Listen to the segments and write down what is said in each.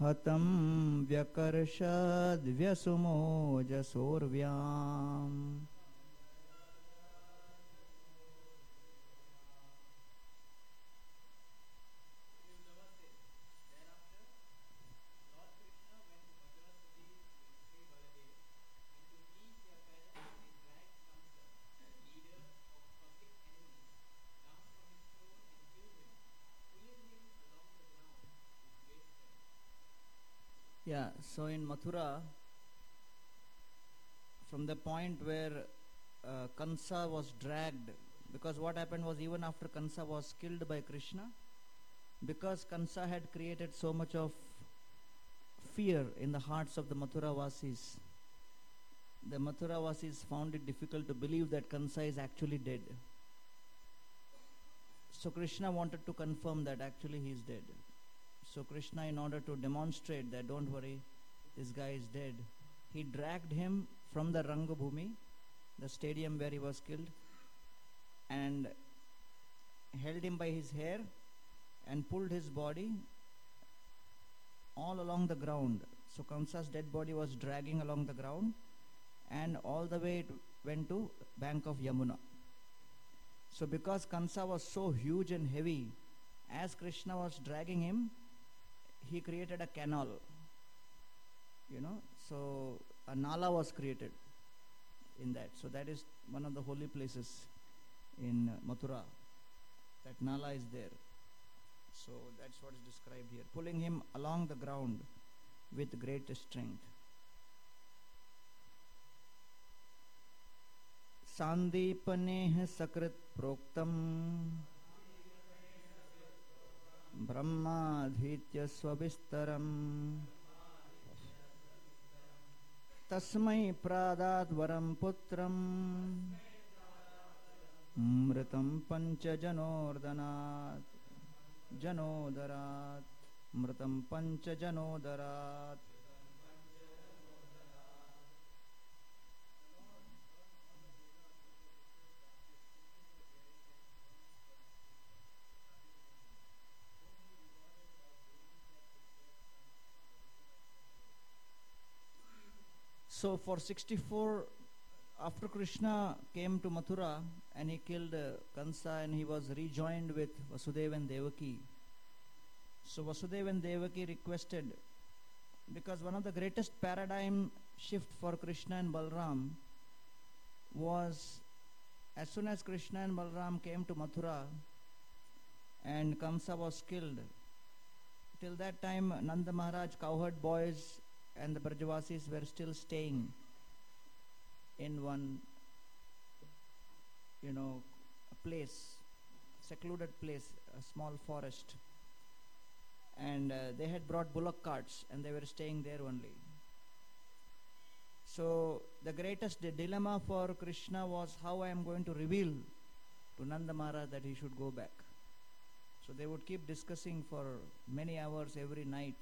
हतं व्यकर्षद्व्यसुमोजसोर्व्याम् Yeah, so in Mathura, from the point where Kansa was dragged, because what happened was even after Kansa was killed by Krishna, because Kansa had created so much of fear in the hearts of the Mathura Vasis, the Mathura Vasis found it difficult to believe that Kansa is actually dead. So Krishna wanted to confirm that actually he is dead. So Krishna, in order to demonstrate that don't worry, this guy is dead, he dragged him from the Rangabhumi, the stadium where he was killed, and held him by his hair and pulled his body all along the ground. So Kamsa's dead body was dragging along the ground, and all the way it went to bank of Yamuna. So because Kamsa was so huge and heavy, as Krishna was dragging him, he created a canal, so a nala was created in that. So that is one of the holy places in Mathura. That nala is there. So that's what is described here. Pulling him along the ground with great strength. Sandeepaneha sakrit proktam Brahmadhitya swabistaram Tasmai pradat varam putram Mritam pancha janordanat Janodarat Mritam pancha janodarat. So for 64, after Krishna came to Mathura and he killed Kansa and he was rejoined with Vasudeva and Devaki. So Vasudeva and Devaki requested, because one of the greatest paradigm shift for Krishna and Balram was as soon as Krishna and Balram came to Mathura and Kamsa was killed, till that time Nanda Maharaj, cowherd boys and the Brajavasis were still staying in one, a place, secluded place, a small forest. And they had brought bullock carts and they were staying there only. So the greatest dilemma for Krishna was how I am going to reveal to Nanda Maharaj that he should go back. So they would keep discussing for many hours every night,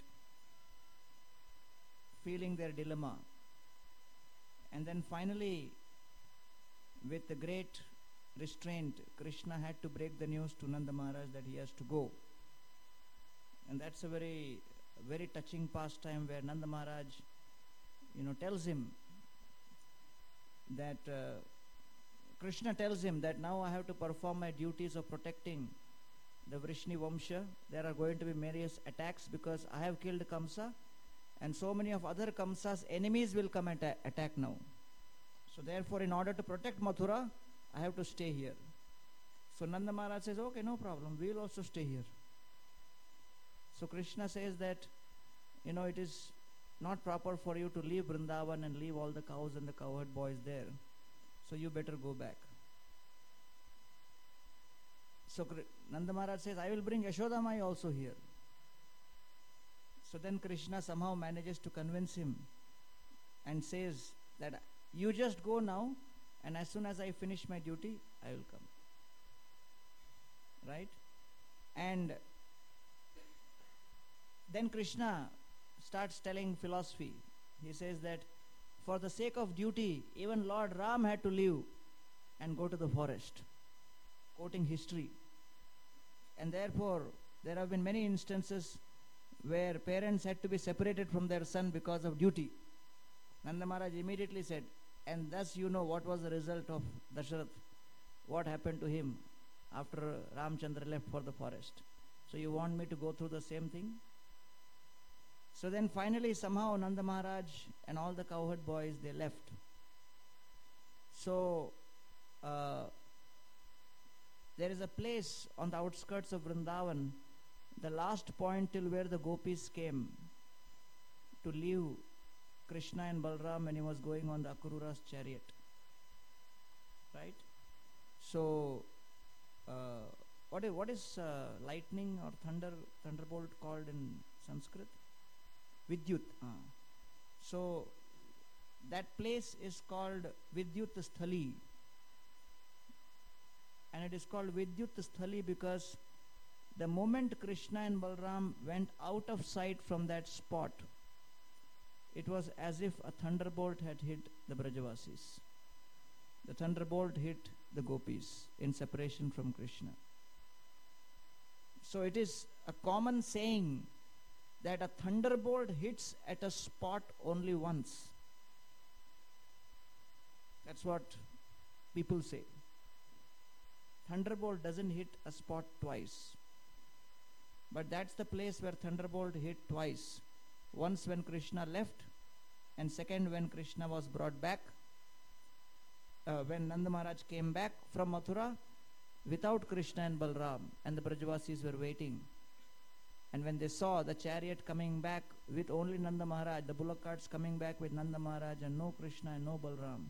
feeling their dilemma. And then finally, with the great restraint, Krishna had to break the news to Nanda Maharaj that he has to go. And that's a very, very touching pastime where Nanda Maharaj, tells him that Krishna tells him that now I have to perform my duties of protecting the Vrishni Vamsha. There are going to be various attacks because I have killed Kamsa, and so many of other Kamsa's enemies will come and attack now. So therefore, in order to protect Mathura, I have to stay here. So Nanda Maharaj says, okay, no problem, we will also stay here. So Krishna says that, it is not proper for you to leave Vrindavan and leave all the cows and the cowherd boys there. So you better go back. So Nanda Maharaj says, I will bring Yashoda Mai also here. So then Krishna somehow manages to convince him and says that you just go now, and as soon as I finish my duty, I will come. Right? And then Krishna starts telling philosophy. He says that for the sake of duty, even Lord Ram had to leave and go to the forest, quoting history. And therefore, there have been many instances where parents had to be separated from their son because of duty. Nanda Maharaj immediately said, and thus you know what was the result of Dasharath, what happened to him after Ramchandra left for the forest. So you want me to go through the same thing? So then finally somehow Nanda Maharaj and all the cowherd boys, they left. So there is a place on the outskirts of Vrindavan, the last point till where the gopis came to leave Krishna and Balram when he was going on the Akrura's chariot. Right? So what is lightning or thunderbolt called in Sanskrit? Vidyut. So that place is called Vidyut Sthali. And it is called Vidyut Sthali because the moment Krishna and Balram went out of sight from that spot, it was as if a thunderbolt had hit the Brajavasis. The thunderbolt hit the gopis in separation from Krishna. So it is a common saying that a thunderbolt hits at a spot only once. That's what people say. Thunderbolt doesn't hit a spot twice. But that's the place where thunderbolt hit twice. Once when Krishna left, and second when Krishna was brought back. When Nanda Maharaj came back from Mathura without Krishna and Balram, and the Brajavasis were waiting. And when they saw the chariot coming back with only Nanda Maharaj, the bullock carts coming back with Nanda Maharaj and no Krishna and no Balram.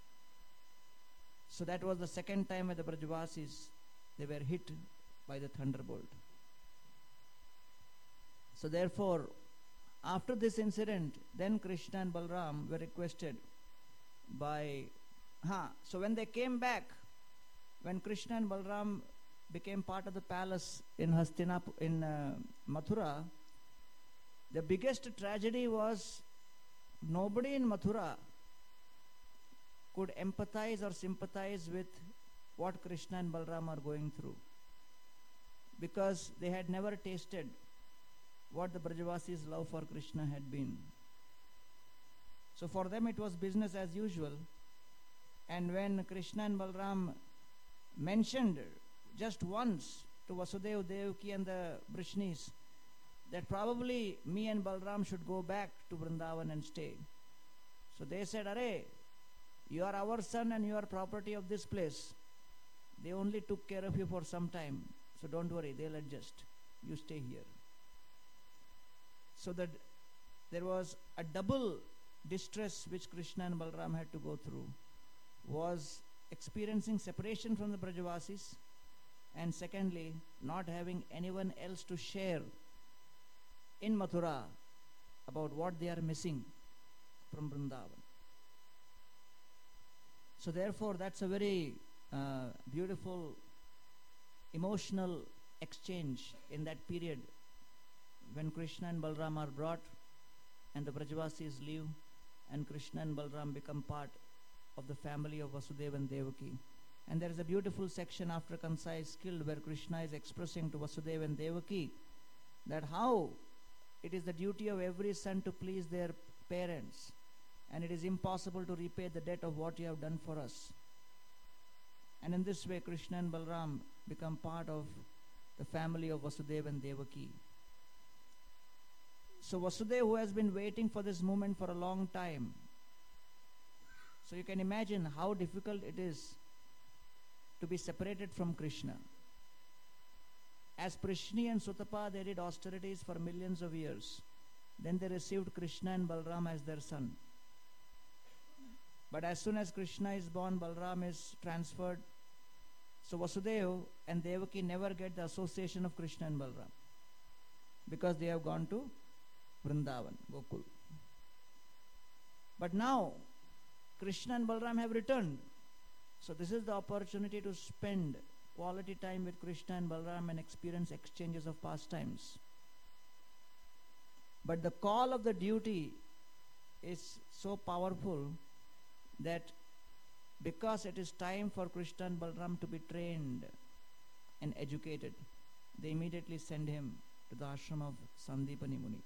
So that was the second time when the Brajavasis, they were hit by the thunderbolt. So therefore, after this incident, then Krishna and Balram were requested by... So when they came back, when Krishna and Balram became part of the palace in Hastinapur, in Mathura, the biggest tragedy was nobody in Mathura could empathize or sympathize with what Krishna and Balram are going through, because they had never tasted what the Brajavasis' love for Krishna had been. So for them it was business as usual. And when Krishna and Balram mentioned just once to Vasudeva, Devaki and the Brishnis that probably me and Balram should go back to Vrindavan and stay. So they said, Arey, you are our son and you are property of this place. They only took care of you for some time. So don't worry, they'll adjust. You stay here. So that there was a double distress which Krishna and Balram had to go through. Was experiencing separation from the Brajavasis, and secondly, not having anyone else to share in Mathura about what they are missing from Vrindavan. So therefore, that's a very beautiful, emotional exchange in that period when Krishna and Balram are brought and the Brajavasis leave, and Krishna and Balram become part of the family of Vasudeva and Devaki. And there is a beautiful section after Kansa is killed where Krishna is expressing to Vasudeva and Devaki that how it is the duty of every son to please their parents, and it is impossible to repay the debt of what you have done for us. And in this way Krishna and Balram become part of the family of Vasudeva and Devaki. So Vasudeva, who has been waiting for this moment for a long time, so you can imagine how difficult it is to be separated from Krishna. As Prishni and Sutapa, they did austerities for millions of years. Then they received Krishna and Balram as their son. But as soon as Krishna is born, Balram is transferred. So Vasudeva and Devaki never get the association of Krishna and Balram because they have gone to Vrindavan, Gokul. But now, Krishna and Balram have returned. So this is the opportunity to spend quality time with Krishna and Balram and experience exchanges of pastimes. But the call of the duty is so powerful that because it is time for Krishna and Balram to be trained and educated, they immediately send him to the ashram of Sandipani Muni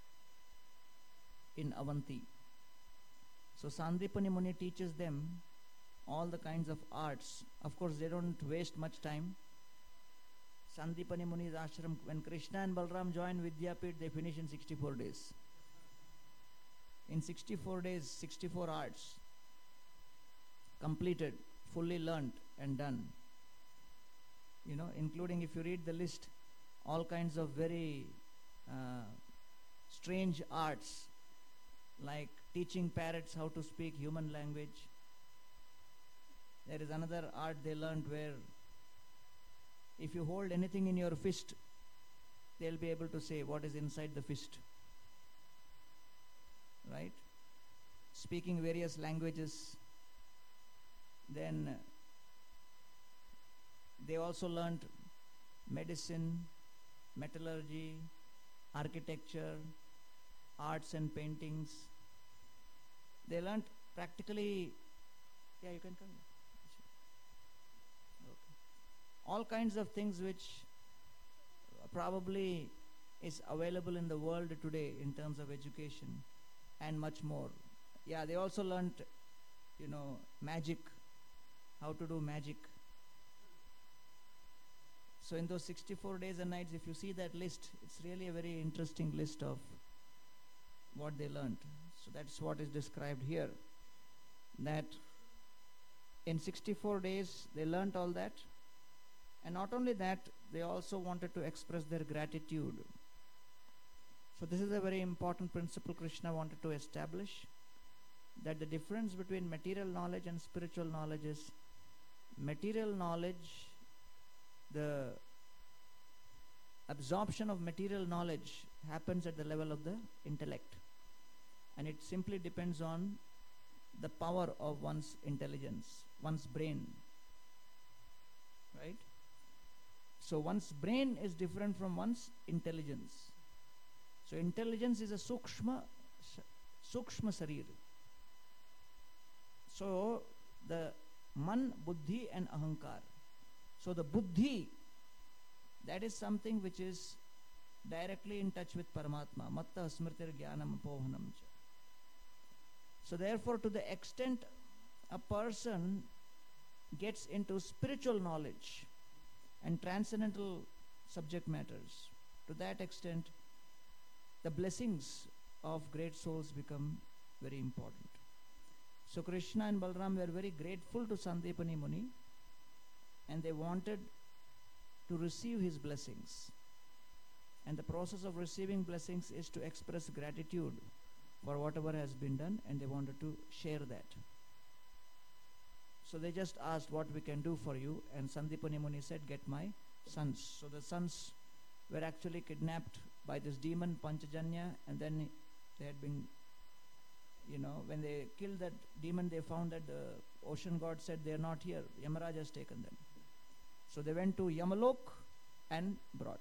in Avanti. So Sandipani Muni teaches them all the kinds of arts. Of course, they don't waste much time. Sandipani Muni's ashram, when Krishna and Balram join Vidyapit, they finish in 64 days. In 64 days, 64 arts completed, fully learnt and done. You know, including, if you read the list, all kinds of very strange arts, like teaching parrots how to speak human language. There is another art they learned where if you hold anything in your fist, they'll be able to say what is inside the fist. Right? Speaking various languages. Then they also learned medicine, metallurgy, architecture, arts and paintings. They learned practically, yeah, you can come. Okay. All kinds of things which probably is available in the world today in terms of education and much more. Yeah, they also learned, you know, magic, how to do magic. So in those 64 days and nights, if you see that list, it's really a very interesting list of what they learned. So that's what is described here. That in 64 days, they learned all that. And not only that, they also wanted to express their gratitude. So this is a very important principle Krishna wanted to establish, that the difference between material knowledge and spiritual knowledge is material knowledge, the absorption of material knowledge happens at the level of the intellect, and it simply depends on the power of one's intelligence, one's brain, right? So one's brain is different from one's intelligence. So intelligence is a sukshma sarir. So the man, buddhi and ahankar. So the buddhi, that is something which is directly in touch with Paramatma. Matta smritir jnanam apohanam cha. So therefore, to the extent a person gets into spiritual knowledge and transcendental subject matters, to that extent the blessings of great souls become very important. So Krishna and Balram were very grateful to Sandipani Muni, and they wanted to receive his blessings. And the process of receiving blessings is to express gratitude for whatever has been done, and they wanted to share that. So they just asked what we can do for you, and Sandipani Muni said, get my sons. So the sons were actually kidnapped by this demon Panchajanya, and then they had been, you know, when they killed that demon, they found that the ocean god said they are not here. Yamaraj has taken them. So they went to Yamalok and brought.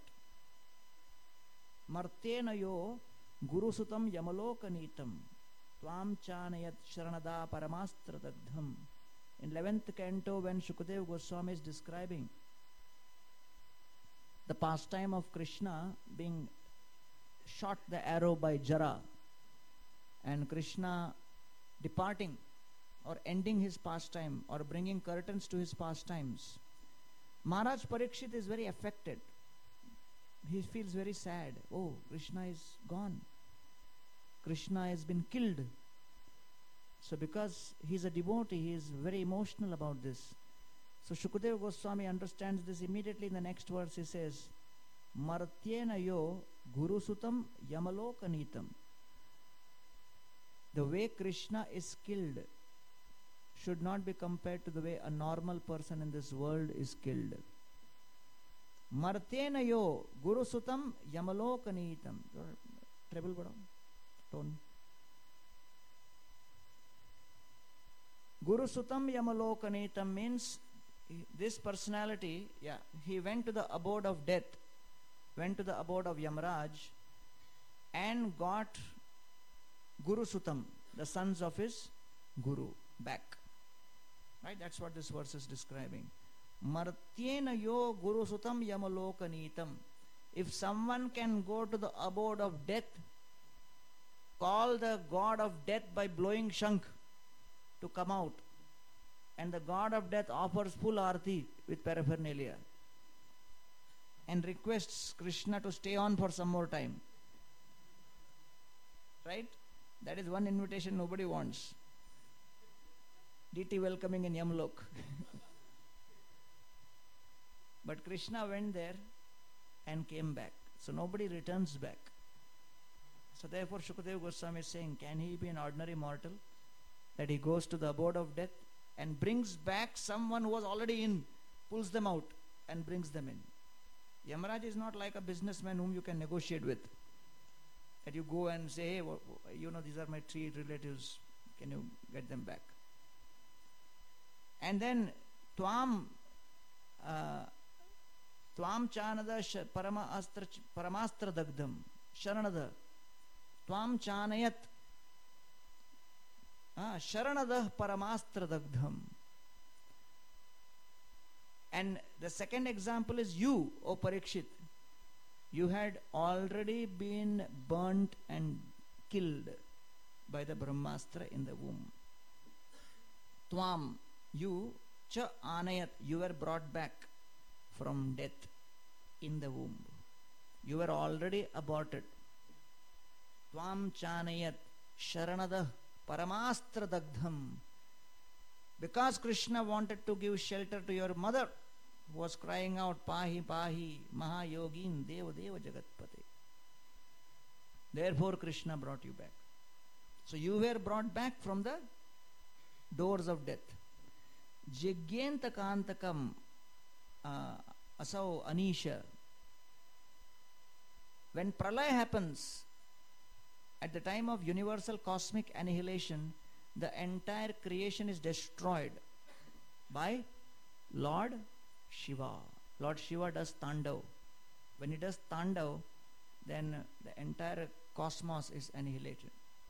Martenayo gurusutam yamalokanitam tvam chanayat sharanada paramastra dagdham. In 11th canto, when Shukadeva Goswami is describing the pastime of Krishna being shot the arrow by Jara, and Krishna departing or ending his pastime or bringing curtains to his pastimes, Maharaj Parikshit is very affected. He feels very sad. Oh, Krishna is gone. Krishna has been killed. So because he is a devotee, he is very emotional about this. So Shukadeva Goswami understands this immediately. In the next verse he says, Martyena yo gurusutam yamalokanitam. The way Krishna is killed should not be compared to the way a normal person in this world is killed. Martena yo gurusutam yamalokanitam. Treble bada tone. Gurusutam yamalokanitam means this personality, he went to the abode of death, went to the abode of Yamaraj, and got Gurusutam, the sons of his Guru, back. Right? That's what this verse is describing. Martyena yo Gurusutam yamalokanitam. If someone can go to the abode of death, call the god of death by blowing shankh to come out, and the god of death offers full arati with paraphernalia and requests Krishna to stay on for some more time. Right? That is one invitation nobody wants. DT welcoming in Yamlok. But Krishna went there and came back. So nobody returns back. So therefore Shukadeva Goswami is saying, can he be an ordinary mortal? That he goes to the abode of death and brings back someone who was already in, pulls them out and brings them in. Yamaraj is not like a businessman whom you can negotiate with. That you go and say, hey, these are my 3 relatives, can you get them back? And then Tvam chanada paramastra dagdam sharanada Tvam chanayat sharanada paramastra dagdam. And the second example is you, O Parikshit. You had already been burnt and killed by the Brahmastra in the womb. Tvam, you, cha anayat, you were brought back from death in the womb. You were already aborted. Tvam chanayat sharanada paramastra dagdham. Because Krishna wanted to give shelter to your mother, who was crying out, Pahi Pahi Mahayogin Deva Deva Jagatpate. Therefore Krishna brought you back. So you were brought back from the doors of death. Jigyenta kantakam asau anisha. When pralaya happens, at the time of universal cosmic annihilation, the entire creation is destroyed by Lord Shiva. Lord Shiva does Tandav. When he does Tandav, then the entire cosmos is annihilated.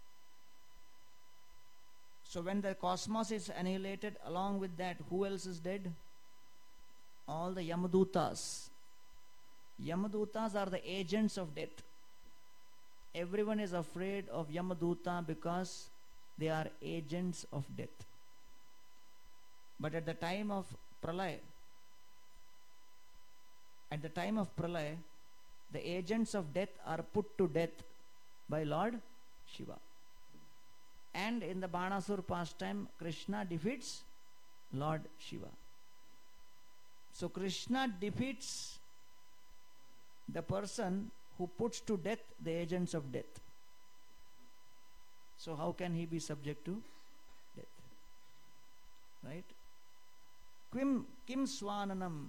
So when the cosmos is annihilated, along with that, who else is dead? All the Yamadutas. Yamadutas are the agents of death. Everyone is afraid of Yamaduta because they are agents of death. But at the time of Pralaya, the agents of death are put to death by Lord Shiva. And in the Banasur pastime, Krishna defeats Lord Shiva. So Krishna defeats the person who puts to death the agents of death. So how can he be subject to death? Right? Kim Swananam.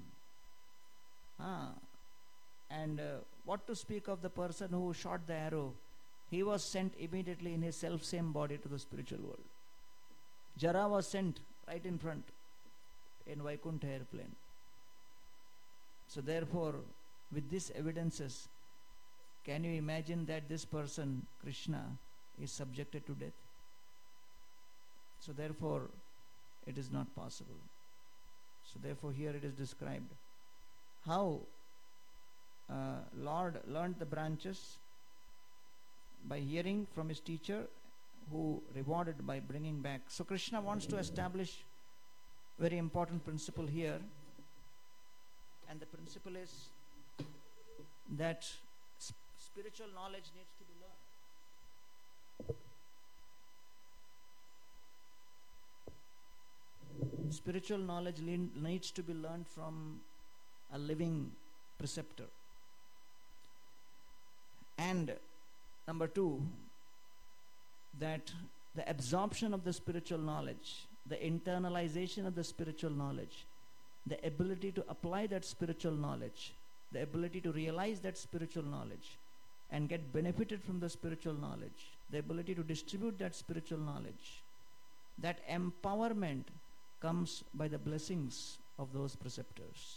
And what to speak of the person who shot the arrow? He was sent immediately in his self-same body to the spiritual world. Jara was sent right in front in Vaikuntha airplane. So therefore, with these evidences, can you imagine that this person, Krishna, is subjected to death? So therefore, it is not possible. So therefore, here it is described how Lord learned the branches by hearing from his teacher, who rewarded by bringing back. So Krishna wants to establish very important principle here, and the principle is that spiritual knowledge needs to be learned. Spiritual knowledge needs to be learned from a living preceptor. And number 2, that the absorption of the spiritual knowledge, the internalization of the spiritual knowledge, the ability to apply that spiritual knowledge, the ability to realize that spiritual knowledge and get benefited from the spiritual knowledge, the ability to distribute that spiritual knowledge, that empowerment comes by the blessings of those preceptors.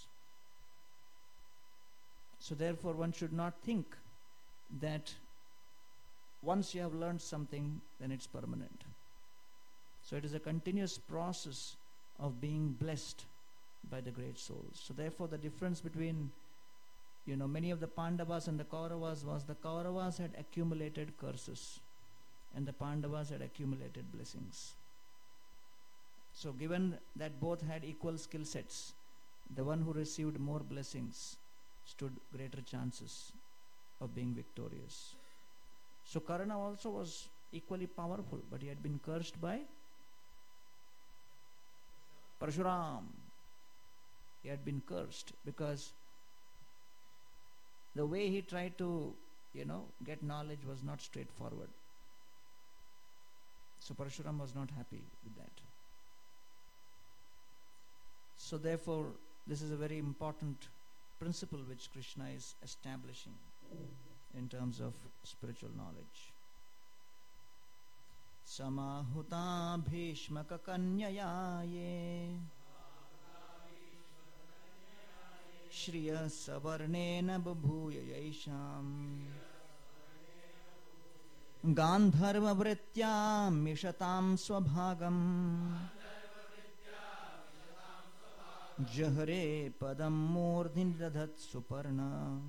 So therefore one should not think that once you have learned something, then it's permanent. So it is a continuous process of being blessed by the great souls. So therefore the difference between many of the Pandavas and the Kauravas was the Kauravas had accumulated curses and the Pandavas had accumulated blessings. So given that both had equal skill sets, the one who received more blessings stood greater chances of being victorious. So Karna also was equally powerful, but he had been cursed by Parshuram. He had been cursed because the way he tried to, get knowledge was not straightforward. So Parshuram was not happy with that. So therefore, this is a very important principle which Krishna is establishing in terms of spiritual knowledge. Samahuta bhishmaka kanyaye Shriya savarnena babhuya yaisham Gandharva vrityam mishatam swabhagam Jahre padam murdhin dadhat suparna.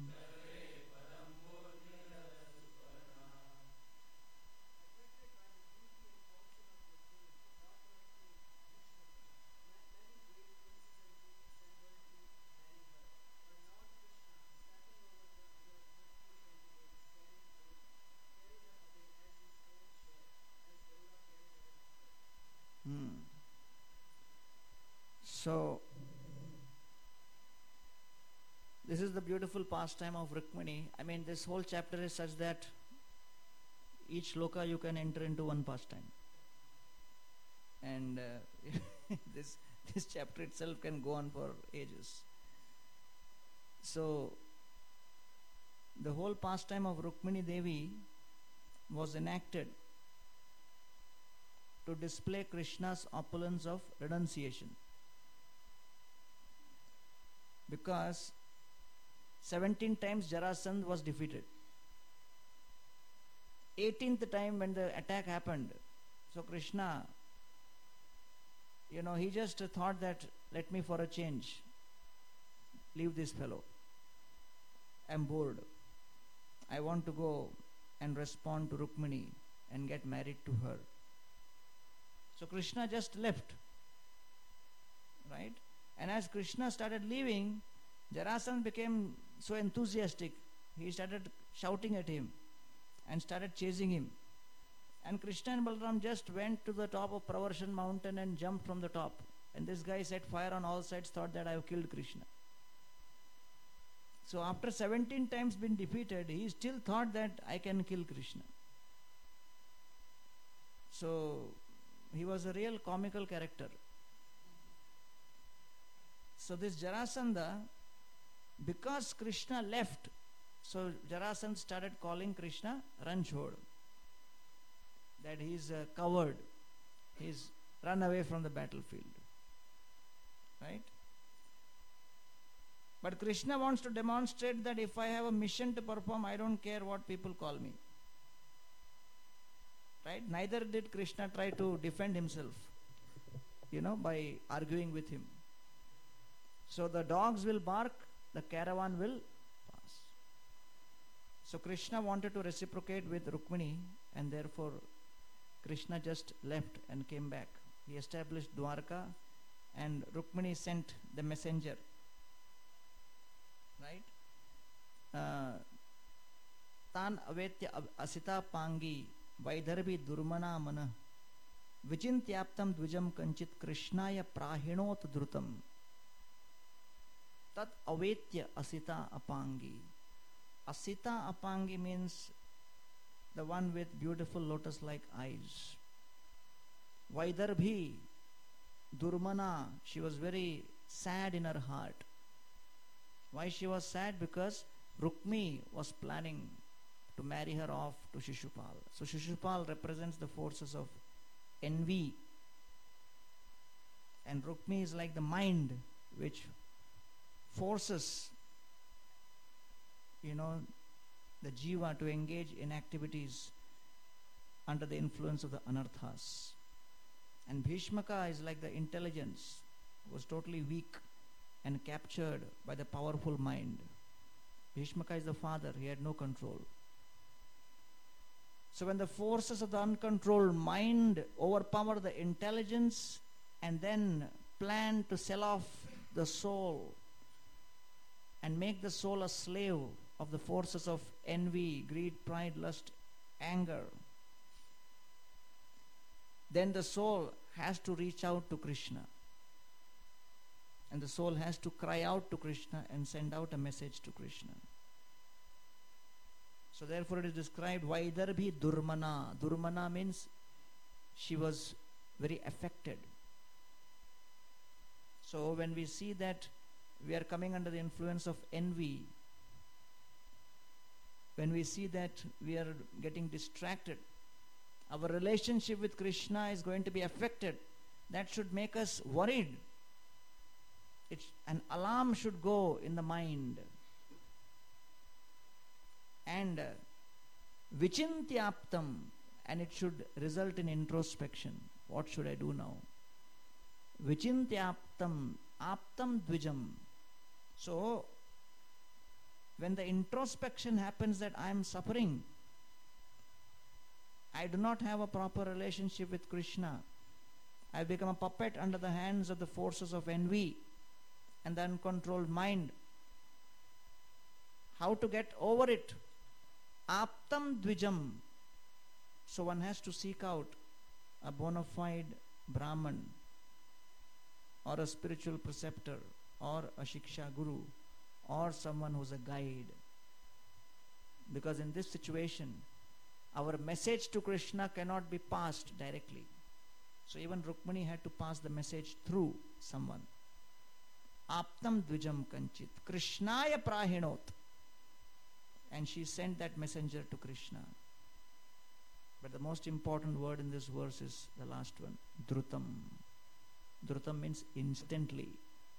So, this is the beautiful pastime of Rukmini. I mean, this whole chapter is such that each loka you can enter into one pastime. And this chapter itself can go on for ages. So, the whole pastime of Rukmini Devi was enacted to display Krishna's opulence of renunciation. Because 17 times Jarasandha was defeated. 18th time when the attack happened, so Krishna, he just thought that, let me for a change leave this fellow. I'm bored. I want to go and respond to Rukmini and get married to her. So Krishna just left. Right? And as Krishna started leaving, Jarasandha became so enthusiastic. He started shouting at him and started chasing him. And Krishna and Balaram just went to the top of Pravarshan mountain and jumped from the top. And this guy set fire on all sides, thought that I have killed Krishna. So after 17 times been defeated, he still thought that I can kill Krishna. So he was a real comical character. So this Jarasandha, because Krishna left, so Jarasandha started calling Krishna Ranchhod. That he is a coward. He's run away from the battlefield. Right? But Krishna wants to demonstrate that if I have a mission to perform, I don't care what people call me. Right? Neither did Krishna try to defend himself, by arguing with him. So the dogs will bark, the caravan will pass. So Krishna wanted to reciprocate with Rukmini, and therefore Krishna just left and came back. He established Dwarka, and Rukmini sent the messenger. Right? Tan avetya asita pangi vaidharvi durmana mana vichintyaptam dvijam kanchit krishnaya prahinot dhrutam. Tat avetya asita apangi. Asita apangi means the one with beautiful lotus-like eyes. Vaidarbhi, Durmana, she was very sad in her heart. Why she was sad? Because Rukmi was planning to marry her off to Shishupal. So Shishupal represents the forces of envy. And Rukmi is like the mind which forces, the jiva to engage in activities under the influence of the anarthas. And Bhishmaka is like the intelligence, was totally weak and captured by the powerful mind. Bhishmaka is the father, he had no control. So when the forces of the uncontrolled mind overpower the intelligence and then plan to sell off the soul and make the soul a slave of the forces of envy, greed, pride, lust, anger, then the soul has to reach out to Krishna. And the soul has to cry out to Krishna and send out a message to Krishna. So therefore it is described, Vaidarbhi Durmana. Durmana means she was very affected. So when we see that we are coming under the influence of envy, when we see that we are getting distracted, our relationship with Krishna is going to be affected, that should make us worried. An alarm should go in the mind. And vichintyaptam, and it should result in introspection. What should I do now? Vichintyaptam, aptam dvijam. So, when the introspection happens that I am suffering, I do not have a proper relationship with Krishna, I have become a puppet under the hands of the forces of envy and the uncontrolled mind. How to get over it? Aptam dvijam. So one has to seek out a bona fide Brahman or a spiritual preceptor or a Shiksha Guru or someone who is a guide. Because in this situation, our message to Krishna cannot be passed directly. So even Rukmini had to pass the message through someone. Aptam dvijam kanchit Krishnaya prahinot. And she sent that messenger to Krishna. But the most important word in this verse is the last one, Dhrutam. Dhrutam means instantly.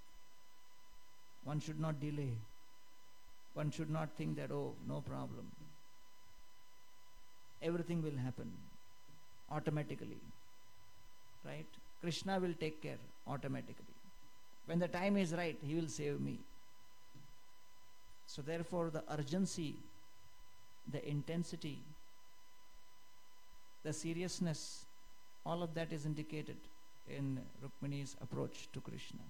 One should not delay. One should not think that, oh, no problem. Everything will happen automatically. Right? Krishna will take care automatically. When the time is right, he will save me. So therefore the urgency, the intensity, the seriousness, all of that is indicated in Rukmini's approach to Krishna.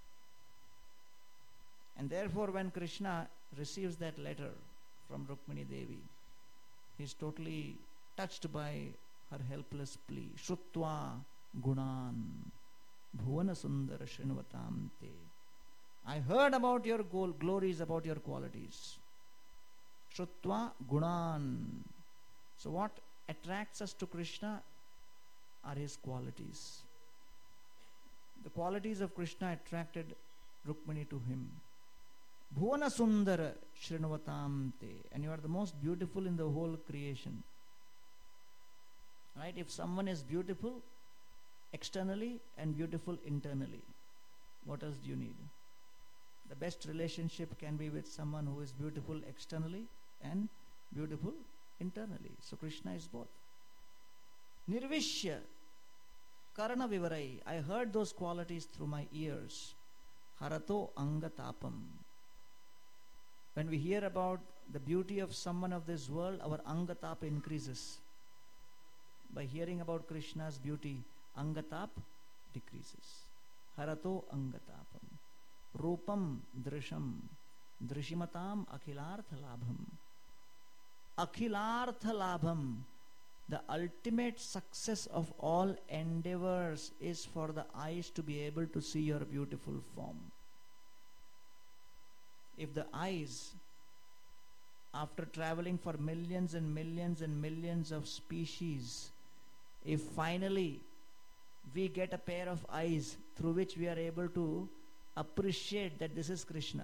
And therefore when Krishna receives that letter from Rukmini Devi, he is totally touched by her helpless plea. Shrutva gunan bhuvana sundara shrinvatam te. I heard about your glories, about your qualities. Shrutva gunan. So what attracts us to Krishna are his qualities. The qualities of Krishna attracted Rukmini to him. Bhuvana sundara shrinvatam te. And you are the most beautiful in the whole creation. Right? If someone is beautiful externally and beautiful internally, what else do you need? The best relationship can be with someone who is beautiful externally and beautiful internally. So Krishna is both. Nirvishya karana vivarai. I heard those qualities through my ears. Harato angatapam. When we hear about the beauty of someone of this world, our angatap increases. By hearing about Krishna's beauty, angatap decreases. Harato angatapam. Rupam drisham. Drishimatam akhilartha labham. Akhilartha labham. The ultimate success of all endeavors is for the eyes to be able to see your beautiful form. If the eyes, after traveling for millions and millions and millions of species, if finally we get a pair of eyes through which we are able to appreciate that this is Krishna.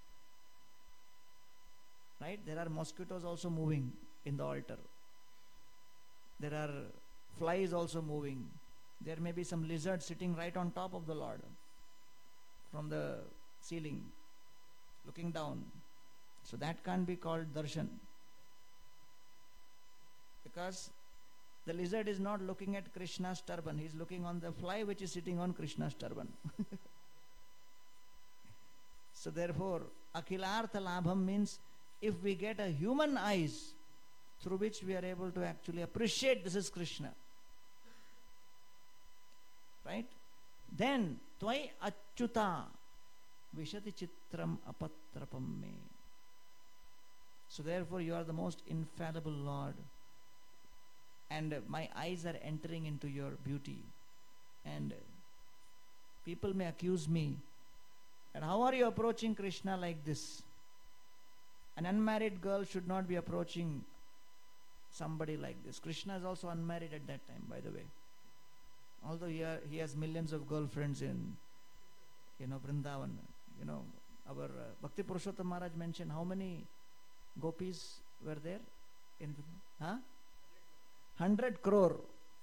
Right? There are mosquitoes also moving in the altar. There are flies also moving. There may be some lizards sitting right on top of the Lord from the ceiling, looking down. So that can't be called darshan. Because the lizard is not looking at Krishna's turban. He is looking on the fly which is sitting on Krishna's turban. So therefore, akhilartha labham means if we get a human eyes through which we are able to actually appreciate this is Krishna. Right? Then, Tvai Achyuta Vishati Chitram Apatrapam Me. So therefore you are the most infallible Lord. And my eyes are entering into your beauty. And people may accuse me. And how are you approaching Krishna like this? An unmarried girl should not be approaching somebody like this. Krishna is also unmarried at that time, by the way. Although he has millions of girlfriends in, Vrindavan. Our Bhakti Purushottam Maharaj mentioned how many gopis were there? 100 crore.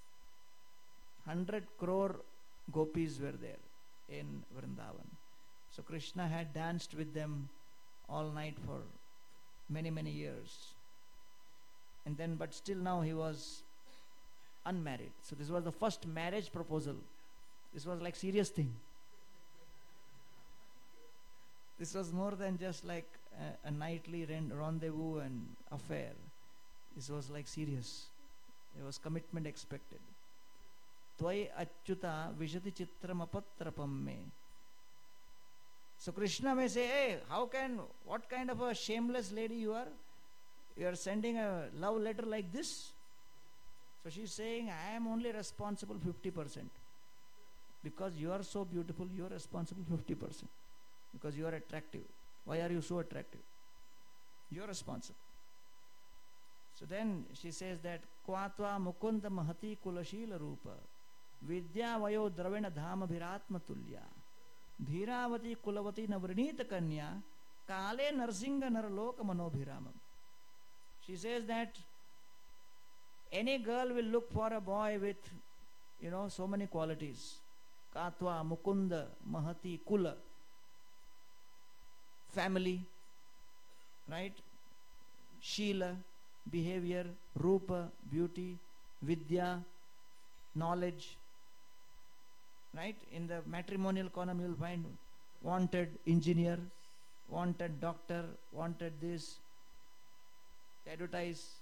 100 crore gopis were there in Vrindavan. So Krishna had danced with them all night for many, many years. And then, but still now he was unmarried. So this was the first marriage proposal. This was like serious thing. This was more than just like a nightly rendezvous and affair. This was like serious. There was commitment expected. Tvai Achyuta Vishati Chitram Apatrapam Me. So Krishna may say, hey, what kind of a shameless lady you are? You are sending a love letter like this? So she is saying, I am only responsible 50%. Because you are so beautiful, you are responsible 50%. Because you are attractive. Why are you so attractive? You are responsible. So then she says that, Kvatva Mukunda Mahati Kulashila Rupa Vidya Vayo Dravena Dhama Bhiratma Tulya Dhiravati Kulavati Navrinita Kanya Kale Narsinga Naraloka Manobhiramam. She says that any girl will look for a boy with, so many qualities. Katva, Mukunda, Mahati, Kula. Family, right? Sheela, behavior, Rupa, beauty, Vidya, knowledge. Right? In the matrimonial column you will find wanted engineer, wanted doctor, wanted this. Advertise.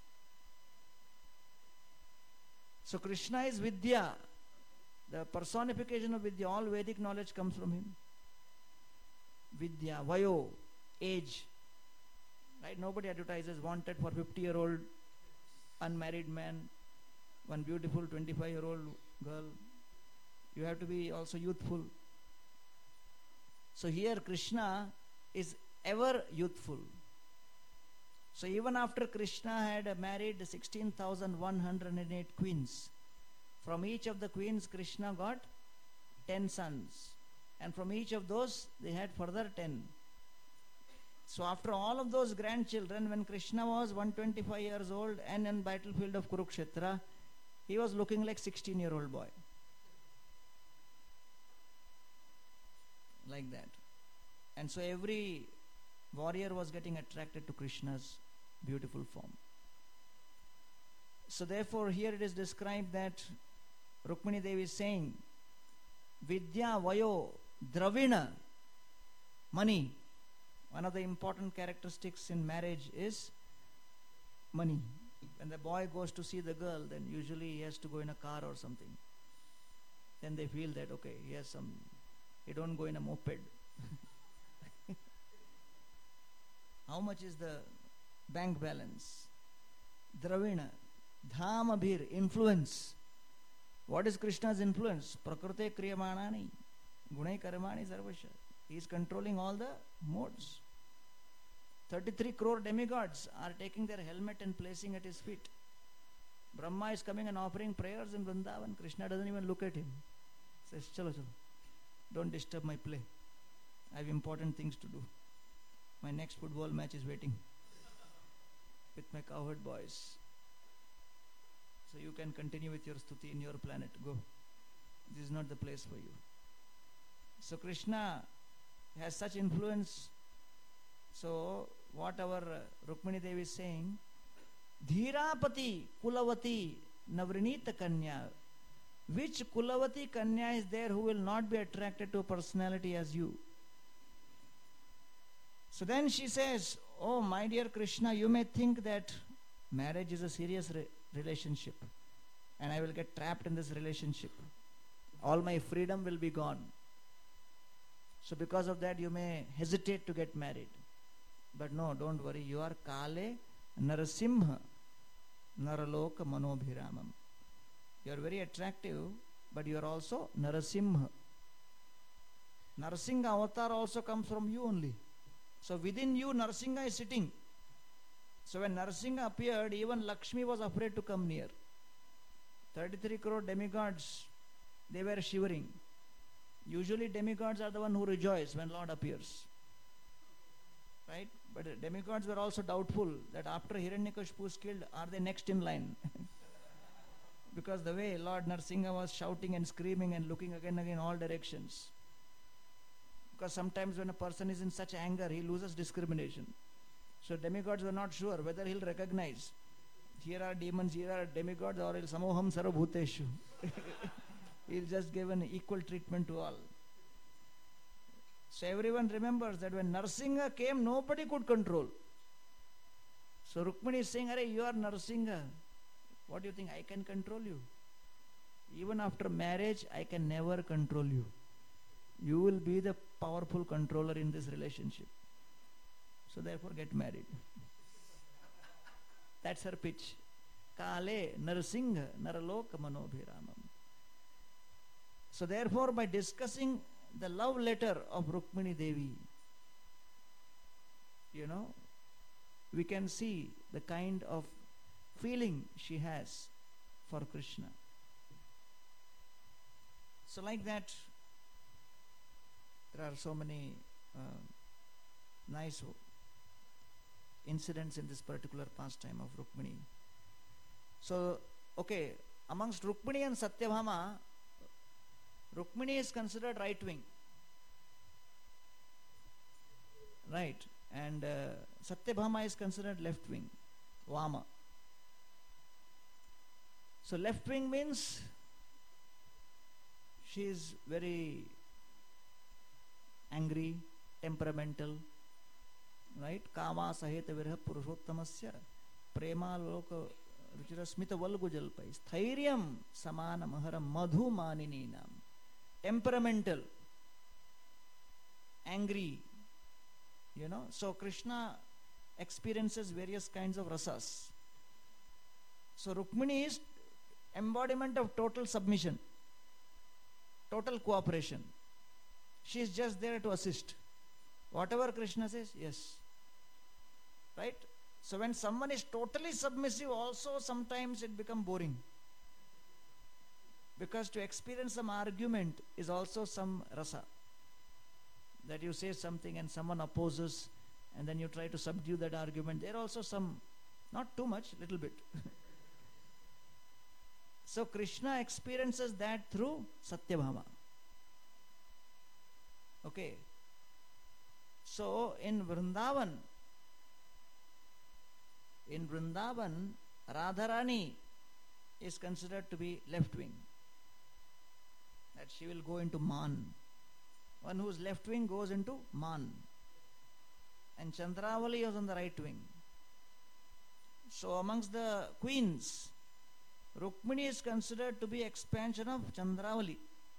So Krishna is Vidya. The personification of Vidya, all Vedic knowledge comes from him. Vidya, Vayo, age. Right? Nobody advertises wanted for 50-year-old unmarried man, one beautiful 25-year-old girl. You have to be also youthful. So here Krishna is ever youthful. So even after Krishna had married 16,108 queens, from each of the queens Krishna got 10 sons. And from each of those they had further 10. So after all of those grandchildren, when Krishna was 125 years old and in battlefield of Kurukshetra, he was looking like 16-year-old boy. Like that. And so every warrior was getting attracted to Krishna's beautiful form. So therefore here it is described that Rukmini Devi is saying, Vidya Vayo Dravina, money. One of the important characteristics in marriage is money. When the boy goes to see the girl, then usually he has to go in a car or something. Then they feel that, okay, he don't go in a moped. How much is the bank balance? Dravina, Dhamabhir, influence. What is Krishna's influence? Prakrute kriyamanani, gunai karmani sarvasya. He is controlling all the modes. 33 crore demigods are taking their helmet and placing at his feet. Brahma is coming and offering prayers in Vrindavan. Krishna doesn't even look at him. Says, chalo, chalo. Don't disturb my play. I have important things to do. My next football match is waiting with my cowherd boys. So you can continue with your stuti in your planet. Go. This is not the place for you. So Krishna has such influence. So what our Rukmini Devi is saying, Dhirapati Kulavati Navrinita Kanya. Which Kulavati Kanya is there who will not be attracted to a personality as you? So then she says, Oh, my dear Krishna, you may think that marriage is a serious relationship and I will get trapped in this relationship. All my freedom will be gone. So because of that, you may hesitate to get married. But no, don't worry. You are Kale Narasimha Naraloka Manobhiramam. You are very attractive, but you are also Narasimha. Narasingha avatar also comes from you only. So within you, Narasingha is sitting. So when Narasingha appeared, even Lakshmi was afraid to come near. 33 crore demigods, they were shivering. Usually demigods are the one who rejoice when Lord appears. Right? But demigods were also doubtful that after Hiranyakashipu is killed, are they next in line? Because the way Lord Narasingha was shouting and screaming and looking again and again in all directions. Because sometimes when a person is in such anger, he loses discrimination. So demigods were not sure whether he'll recognize. Here are demons, here are demigods, or Samoham Sarvabhuteshu. He'll just give an equal treatment to all. So everyone remembers that when Narasingha came, nobody could control. So Rukmini is saying, Arey, you are Narasingha. What do you think? I can control you? Even after marriage, I can never control you. You will be the powerful controller in this relationship. So therefore get married. That's her pitch. Kale Narasingha Naraloka Manobhiramam. So therefore by discussing the love letter of Rukmini Devi, we can see the kind of feeling she has for Krishna. So like that, there are so many nice incidents in this particular pastime of Rukmini. So, okay, amongst Rukmini and Satyabhama, Rukmini is considered right wing. Right. And Satyabhama is considered left wing. Vama. So left wing means she is very angry, temperamental, right? Kama saheta virha purushottamasya prema loka ruchirasmita valgujalpai sthairiam samana maharam madhu manininam. Temperamental, angry, So Krishna experiences various kinds of rasas. So Rukmini is embodiment of total submission, total cooperation. She is just there to assist. Whatever Krishna says, yes. Right? So when someone is totally submissive, also sometimes it becomes boring. Because to experience some argument is also some rasa. That you say something and someone opposes and then you try to subdue that argument. There are also some, not too much, little bit. So Krishna experiences that through Satyabhama. Okay. So in Vrindavan, Radharani is considered to be left wing. That she will go into Man. One who is left wing goes into Man. And Chandravali is on the right wing. So amongst the queens, Rukmini is considered to be expansion of Chandravali.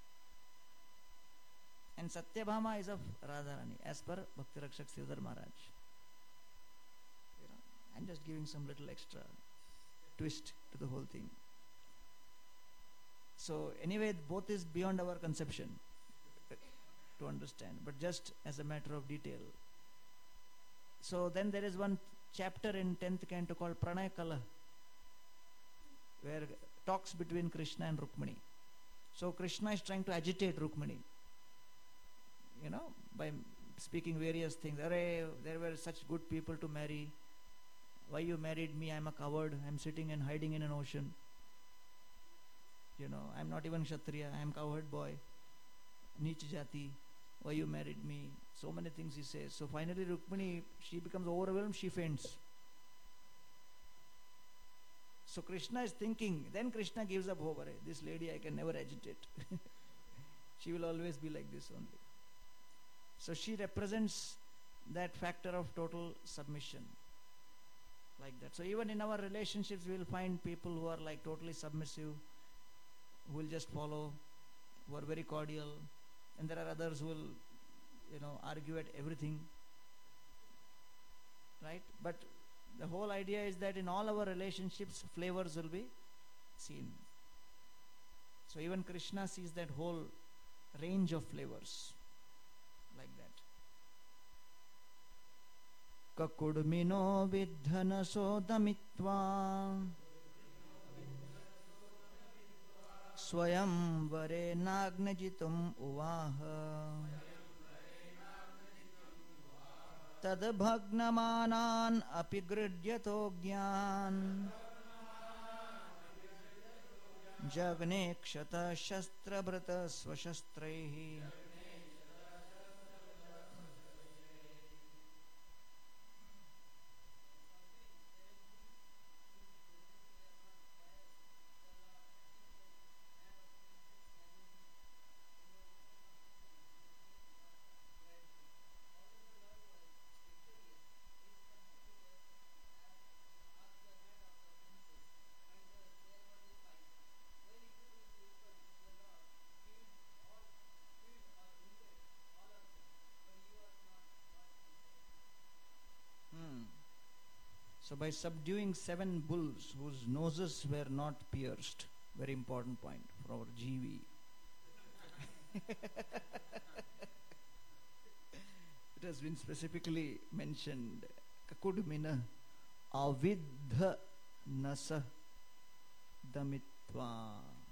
And Satyabhama is of Radharani, as per Bhakti Rakshak Sridhar Maharaj. I'm just giving some little extra twist to the whole thing. So anyway, both is beyond our conception to understand, but just as a matter of detail. So then there is one chapter in 10th canto called Pranay Kala, where talks between Krishna and Rukmini. So Krishna is trying to agitate Rukmini, by speaking various things. Arey, there were such good people to marry. Why you married me? I'm a coward. I'm sitting and hiding in an ocean. I'm not even Kshatriya. I'm cowherd boy. Neech jati. Why you married me? So many things he says. So finally Rukmini, she becomes overwhelmed. She faints. So Krishna is thinking. Then Krishna gives up hope. This lady I can never agitate. She will always be like this only. So she represents that factor of total submission. Like that. So even in our relationships, we will find people who are like totally submissive, who will just follow, who are very cordial, and there are others who will, argue at everything. Right? But the whole idea is that in all our relationships, flavors will be seen. So even Krishna sees that whole range of flavors like that. Kakudmino vidhana sodamitva swayam vare nagnajitum uvaha tad bhagnamanan apigridyato gyan jagne kshata shastrabrata svashastraihi. So by subduing 7 bulls whose noses were not pierced, very important point for our GV. It has been specifically mentioned. Kakudmina avidha nasa damitva.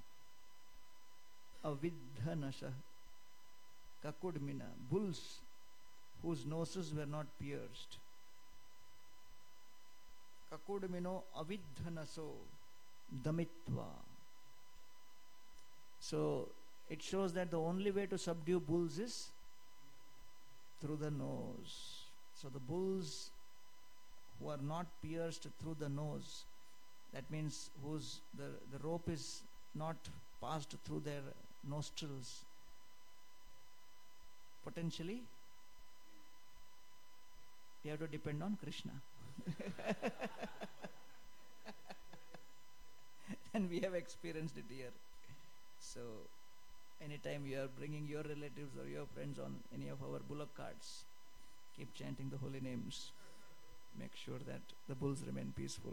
Avidha nasa. Kakudmina, bulls whose noses were not pierced. Kakudmino avidhanaso damitva. So it shows that the only way to subdue bulls is through the nose. So the bulls who are not pierced through the nose, that means whose the rope is not passed through their nostrils, potentially you have to depend on Krishna. And we have experienced it here. So anytime you are bringing your relatives or your friends on any of our bullock carts, keep chanting the holy names. Make sure that the bulls remain peaceful.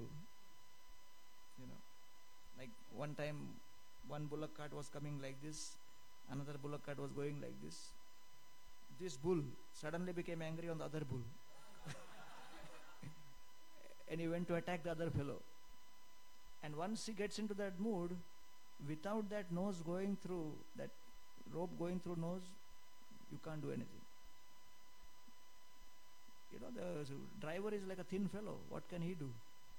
Like one time one bullock cart was coming like this, another bullock cart was going like this. This bull suddenly became angry on the other bull. And he went to attack the other fellow. And once he gets into that mood, without that nose going through, that rope going through nose, you can't do anything. The driver is like a thin fellow. What can he do?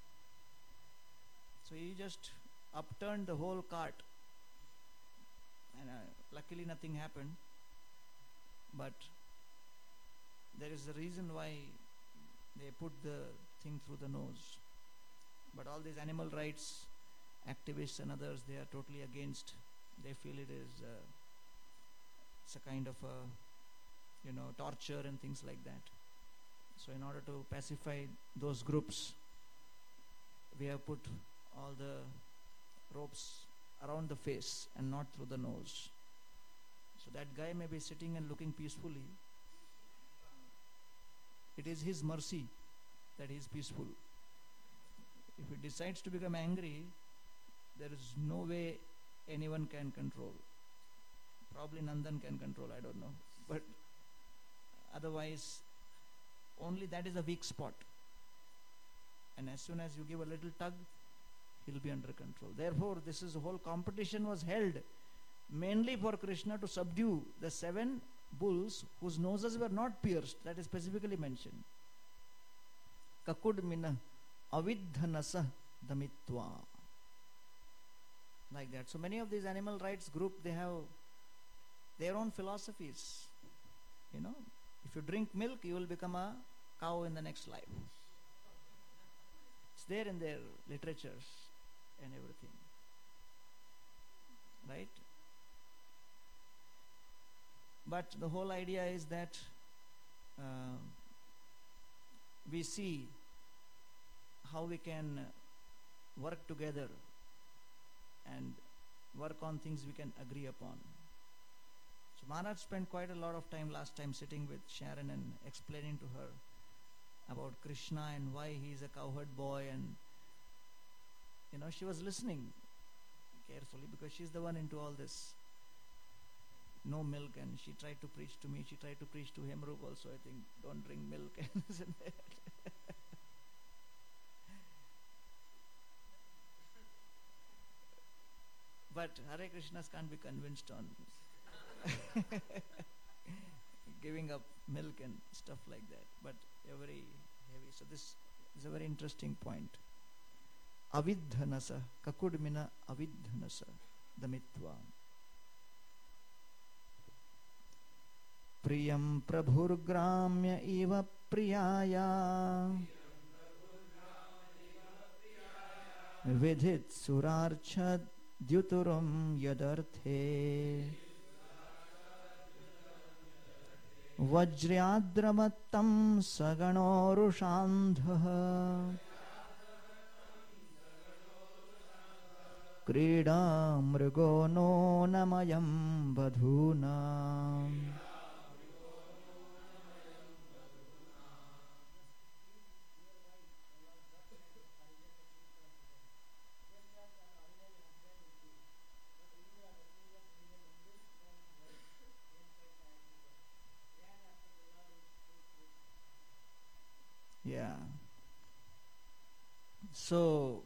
So he just upturned the whole cart. And luckily nothing happened. But there is a reason why they put the thing through the nose. But all these animal rights activists and others, they are totally against. They feel it is it's a kind of torture and things like that. So in order to pacify those groups, we have put all the ropes around the face and not through the nose. So that guy may be sitting and looking peacefully. It is his mercy that he is peaceful. If he decides to become angry, there is no way anyone can control. Probably Nandan can control, I don't know. But otherwise, only that is a weak spot. And as soon as you give a little tug, he'll be under control. Therefore, the whole competition was held mainly for Krishna to subdue the 7 bulls whose noses were not pierced. That is specifically mentioned. Kakudmina avidhanasa damitva. Like that. So many of these animal rights group, they have their own philosophies. If you drink milk, you will become a cow in the next life. It's there in their literatures and everything. Right? But the whole idea is that we see how we can work together and work on things we can agree upon. So Maharaj spent quite a lot of time last time sitting with Sharon and explaining to her about Krishna and why he is a cowherd boy, and she was listening carefully because she's the one into all this. No milk, and she tried to preach to me. She tried to preach to Hemrup also, I think. Don't drink milk. But Hare Krishnas can't be convinced on giving up milk and stuff like that. But they're very heavy. So this is a very interesting point. Avidhanasa, kakudmina avidhanasa, damitva. Priyam prabhurgramya iva priyaya vidhit surarchad dyuturam yadarthe vajryadramattam saganorushandha krida mrigo no namayam badhuna. Yeah. So,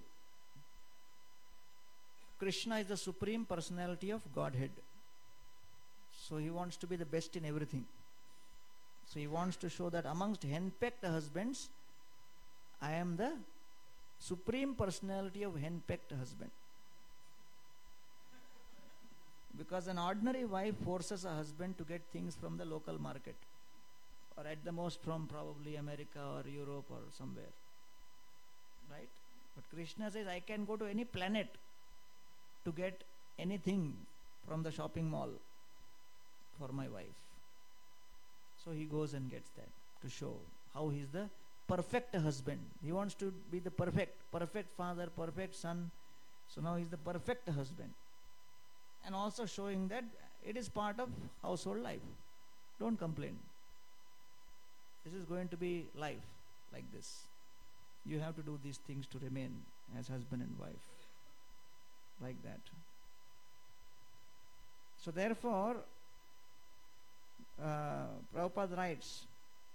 Krishna is the Supreme Personality of Godhead. So he wants to be the best in everything. So he wants to show that amongst henpecked husbands, I am the Supreme Personality of henpecked husband. Because an ordinary wife forces a husband to get things from the local market, or at the most from probably America or Europe or somewhere. Right? But Krishna says, I can go to any planet to get anything from the shopping mall for my wife. So he goes and gets that to show how he is the perfect husband. He wants to be the perfect father, perfect son. So now he is the perfect husband. And also showing that it is part of household life. Don't complain. This is going to be life like this. You have to do these things to remain as husband and wife. Like that. So therefore, Prabhupada writes,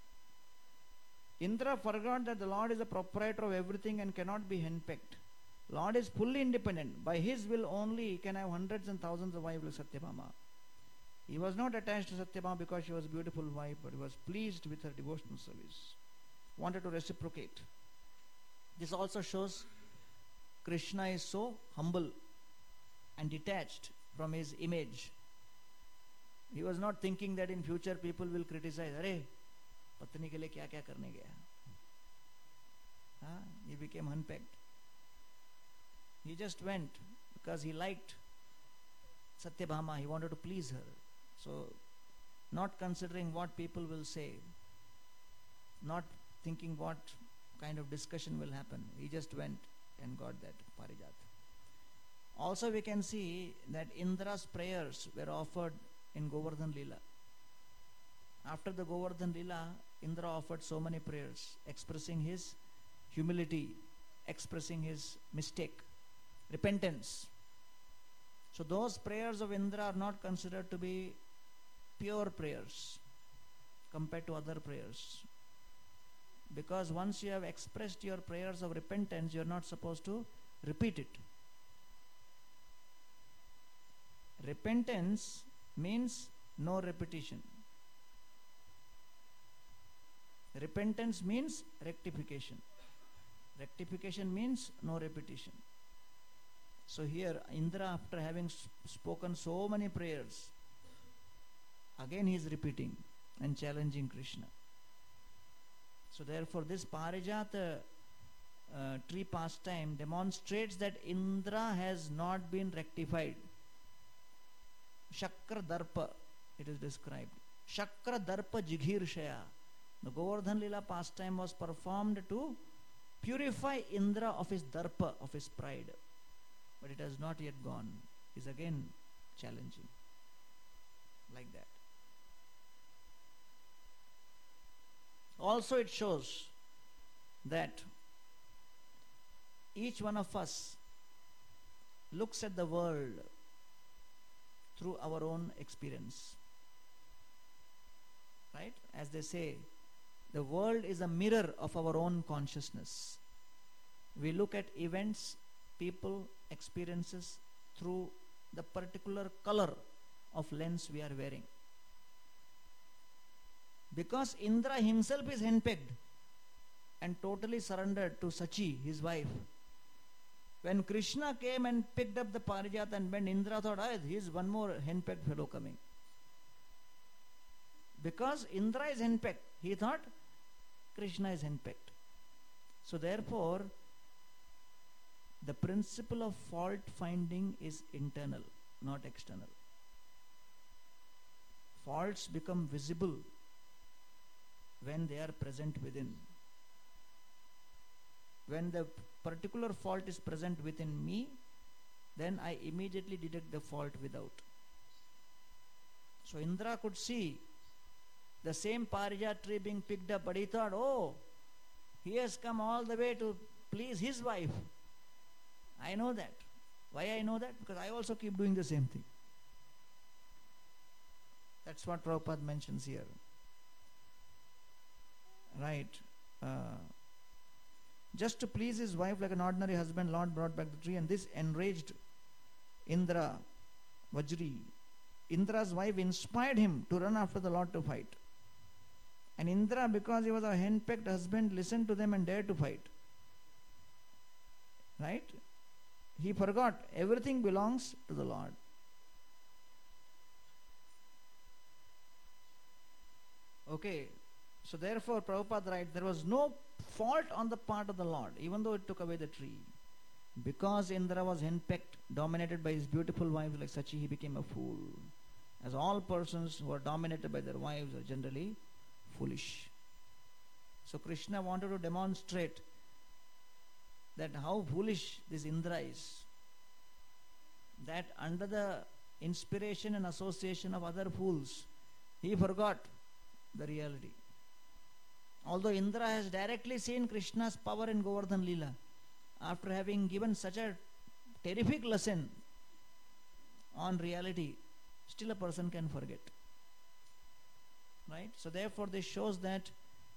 Indra forgot that the Lord is the proprietor of everything and cannot be henpecked. Lord is fully independent. By his will only he can have hundreds and thousands of wives like Satyabhama. He was not attached to Satyabhama because she was a beautiful wife, but he was pleased with her devotional service. Wanted to reciprocate. This also shows Krishna is so humble and detached from his image. He was not thinking that in future people will criticize, Arey, patni ke liye kya kya karne gaya. He became henpecked. He just went because he liked Satyabhama. He wanted to please her. So, not considering what people will say, not thinking what kind of discussion will happen, he just went and got that Parijat. Also we can see that Indra's prayers were offered in Govardhan Leela. After the Govardhan Leela, Indra offered so many prayers, expressing his humility, expressing his mistake, repentance. So those prayers of Indra are not considered to be pure prayers compared to other prayers. Because once you have expressed your prayers of repentance, you are not supposed to repeat it. Repentance means no repetition. Repentance means rectification. Rectification means no repetition. So here Indra, after having spoken so many prayers, again he is repeating and challenging Krishna. So therefore this Parijata tree pastime demonstrates that Indra has not been rectified. Shakra Darpa, it is described. Shakra Darpa Jighirshaya. The Govardhan Lila pastime was performed to purify Indra of his darpa, of his pride. But it has not yet gone. Is again challenging. Like that. Also it shows that each one of us looks at the world through our own experience. Right? As they say, the world is a mirror of our own consciousness. We look at events, people, experiences through the particular color of lens we are wearing. Because Indra himself is henpecked and totally surrendered to Sachi, his wife. When Krishna came and picked up the Parijat and went, Indra thought, here's one more henpecked fellow coming. Because Indra is henpecked, he thought Krishna is henpecked. So therefore, the principle of fault finding is internal, not external. Faults become visible when they are present within. When the particular fault is present within me, then I immediately detect the fault without. So Indra could see the same Parijat tree being picked up, but he thought, he has come all the way to please his wife. I know that. Why I know that? Because I also keep doing the same thing. That's what Prabhupada mentions here. Right. Just to please his wife like an ordinary husband, Lord brought back the tree, and this enraged Indra, Vajri. Indra's wife inspired him to run after the Lord to fight. And Indra, because he was a henpecked husband, listened to them and dared to fight. Right? He forgot everything belongs to the Lord. Okay. So therefore, Prabhupada writes, there was no fault on the part of the Lord, even though it took away the tree. Because Indra was henpecked, dominated by his beautiful wives like Sachi, he became a fool. As all persons who are dominated by their wives are generally foolish. So Krishna wanted to demonstrate that how foolish this Indra is. That under the inspiration and association of other fools, he forgot the reality. Although Indra has directly seen Krishna's power in Govardhan Leela, after having given such a terrific lesson on reality, still a person can forget. Right? So therefore this shows that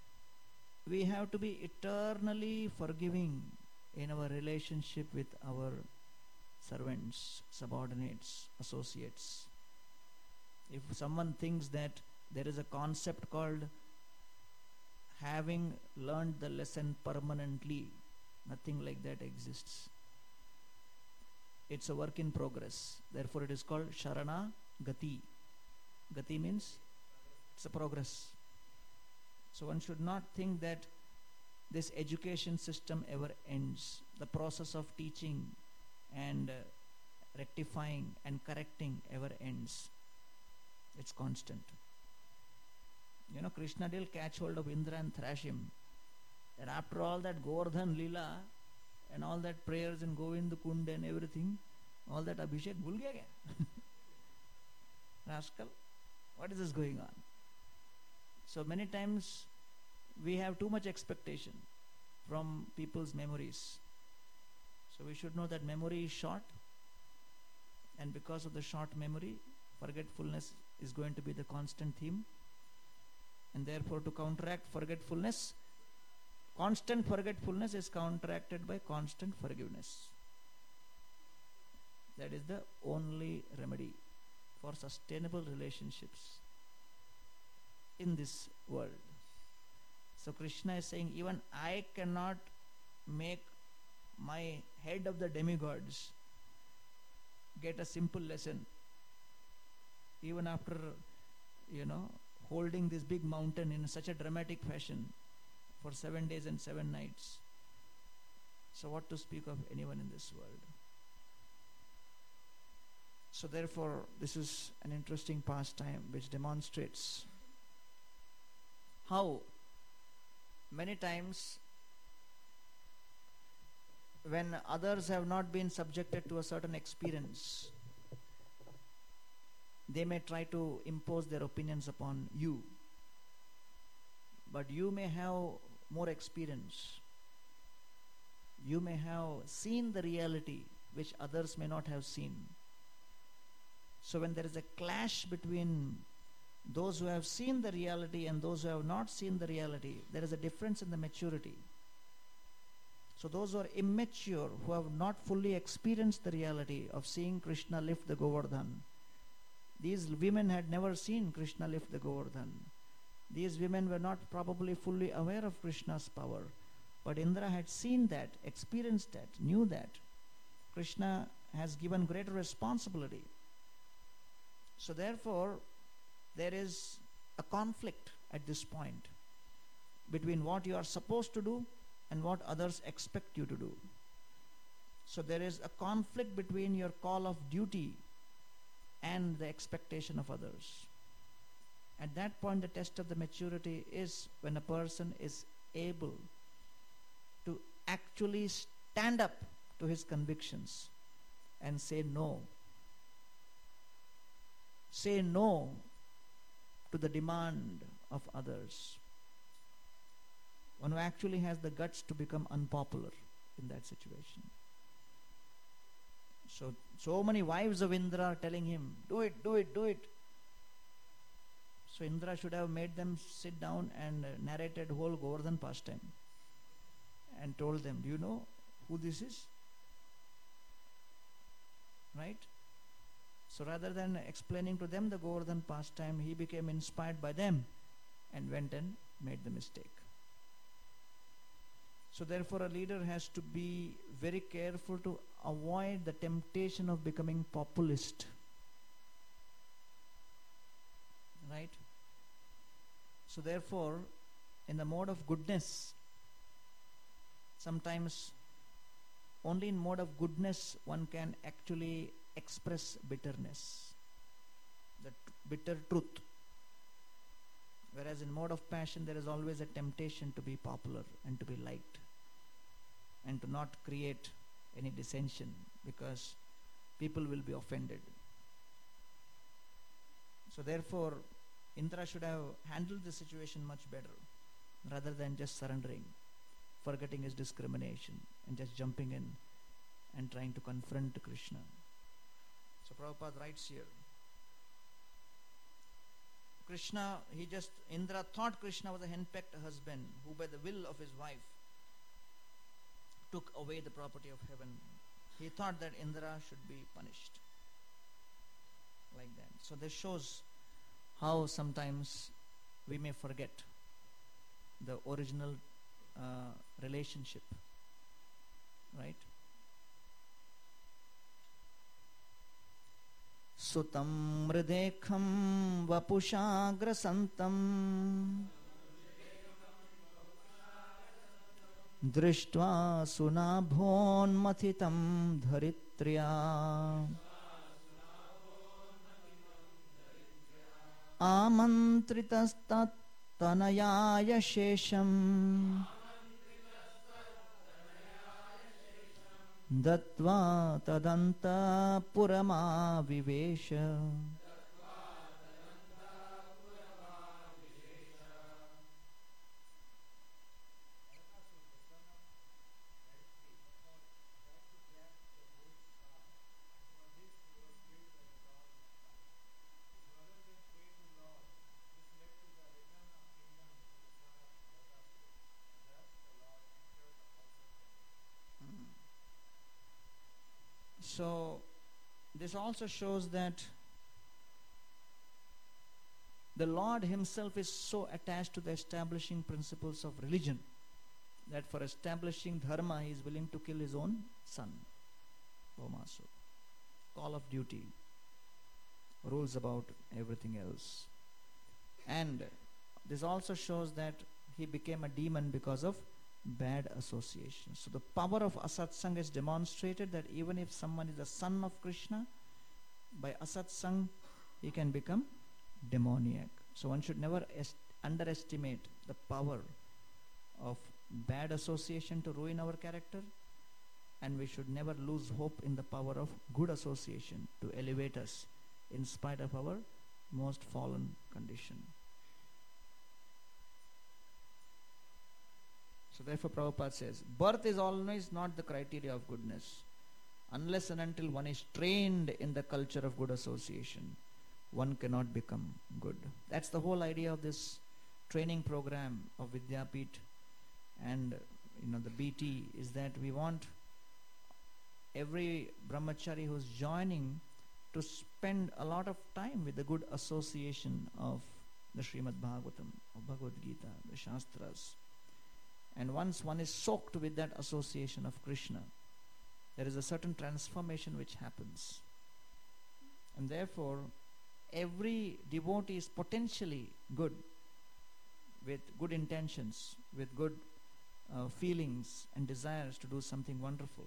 we have to be eternally forgiving in our relationship with our servants, subordinates, associates. If someone thinks that there is a concept called having learned the lesson permanently, nothing like that exists. It's a work in progress. Therefore it is called Sharana Gati. Gati means it's a progress. So one should not think that this education system ever ends. The process of teaching and rectifying and correcting ever ends. It's constant. You know, Krishna did catch hold of Indra and thrash him. And after all that Govardhan Leela and all that prayers in Govind Kund and everything, all that Abhishek, bhul gaya kya? Rascal, what is this going on? So many times we have too much expectation from people's memories. So we should know that memory is short, and because of the short memory, forgetfulness is going to be the constant theme. And therefore to counteract forgetfulness, constant forgetfulness is counteracted by constant forgiveness. That is the only remedy for sustainable relationships in this world. So Krishna is saying, even I cannot make my head of the demigods get a simple lesson. Even after, holding this big mountain in such a dramatic fashion for 7 days and 7 nights. So what to speak of anyone in this world? So therefore, this is an interesting pastime which demonstrates how many times when others have not been subjected to a certain experience, they may try to impose their opinions upon you. But you may have more experience. You may have seen the reality which others may not have seen. So when there is a clash between those who have seen the reality and those who have not seen the reality, there is a difference in the maturity. So those who are immature, who have not fully experienced the reality of seeing Krishna lift the Govardhan, these women had never seen Krishna lift the Govardhan. These women were not probably fully aware of Krishna's power. But Indra had seen that, experienced that, knew that. Krishna has given greater responsibility. So therefore, there is a conflict at this point between what you are supposed to do and what others expect you to do. So there is a conflict between your call of duty and the expectation of others. At that point, the test of the maturity is when a person is able to actually stand up to his convictions and say no. Say no to the demand of others. One who actually has the guts to become unpopular in that situation. So many wives of Indra are telling him, do it, do it, do it. So Indra should have made them sit down and narrated whole Govardhan pastime and told them, do you know who this is? Right? So rather than explaining to them the Govardhan pastime, he became inspired by them and went and made the mistake. So therefore a leader has to be very careful to avoid the temptation of becoming populist. Right? So therefore, in the mode of goodness, sometimes only in mode of goodness one can actually express bitterness, the bitter truth. Whereas in mode of passion there is always a temptation to be popular and to be liked and to not create any dissension because people will be offended. So therefore Indra should have handled the situation much better rather than just surrendering, forgetting his discrimination and just jumping in and trying to confront Krishna. So Prabhupada writes here, Indra thought Krishna was a henpecked husband who by the will of his wife took away the property of heaven. He thought that Indra should be punished. Like that. So this shows how sometimes we may forget the original relationship. Right? Sutam mridekham vapushagrasantam drishtva sunabhonmathitam dharitriya amantritastat tanayaya shesham Dattva tadanta purama vivesha. So this also shows that the Lord himself is so attached to the establishing principles of religion that for establishing dharma he is willing to kill his own son. Vomasu. Call of duty rules about everything else. And this also shows that he became a demon because of bad association. So the power of asatsang is demonstrated that even if someone is a son of Krishna, by asatsang he can become demoniac. So one should never underestimate the power of bad association to ruin our character, and we should never lose hope in the power of good association to elevate us in spite of our most fallen condition. So therefore Prabhupada says, birth is always not the criteria of goodness. Unless and until one is trained in the culture of good association, one cannot become good. That's the whole idea of this training program of Vidyapit and the BT, is that we want every brahmachari who's joining to spend a lot of time with the good association of the Srimad Bhagavatam, of Bhagavad Gita, the Shastras. And once one is soaked with that association of Krishna, there is a certain transformation which happens. And therefore, every devotee is potentially good, with good intentions, with good feelings and desires to do something wonderful.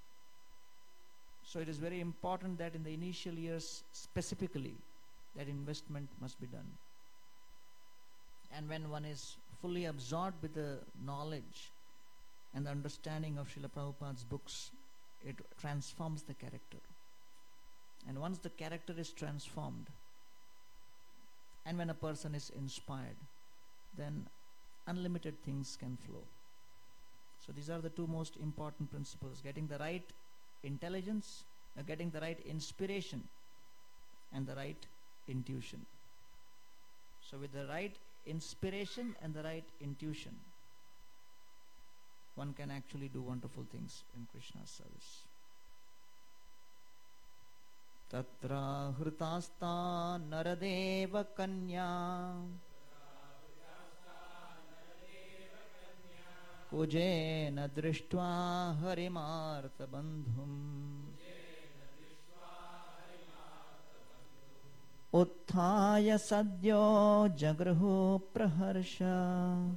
So it is very important that in the initial years specifically, that investment must be done. And when one is fully absorbed with the knowledge and the understanding of Srila Prabhupada's books, it transforms the character. And once the character is transformed, and when a person is inspired, then unlimited things can flow. So these are the two most important principles: getting the right intelligence, getting the right inspiration, and the right intuition. So with the right inspiration and the right intuition, one can actually do wonderful things in Krishna's service. Tatra hrutasta naradeva kanya kujena drishtva harimartha bandhum utthaya sadyo jagruhu praharsha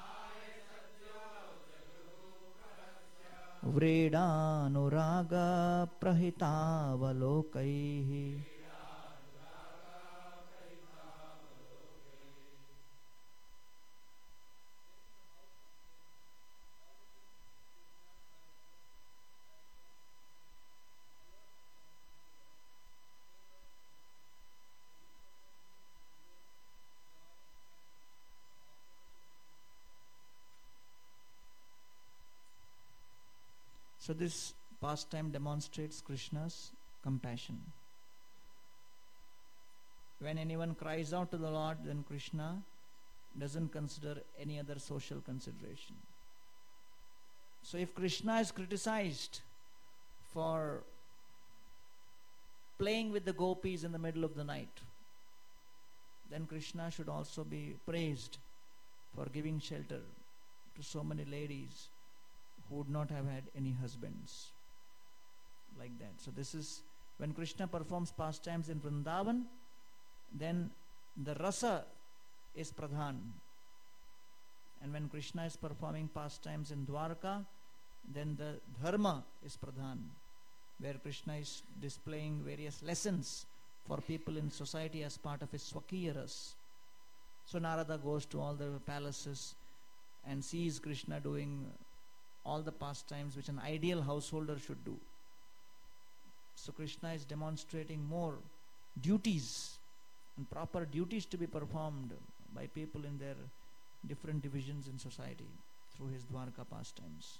Vredānurāga prahitāvalokaihi. So this pastime demonstrates Krishna's compassion. When anyone cries out to the Lord, then Krishna doesn't consider any other social consideration. So if Krishna is criticized for playing with the gopis in the middle of the night, then Krishna should also be praised for giving shelter to so many ladies who would not have had any husbands, like that. So this is when Krishna performs pastimes in Vrindavan, then the rasa is pradhan. And when Krishna is performing pastimes in Dwarka, then the dharma is pradhan, where Krishna is displaying various lessons for people in society as part of his Swakiya ras. So Narada goes to all the palaces and sees Krishna doing all the pastimes which an ideal householder should do. So Krishna is demonstrating more duties and proper duties to be performed by people in their different divisions in society through his Dwarka pastimes.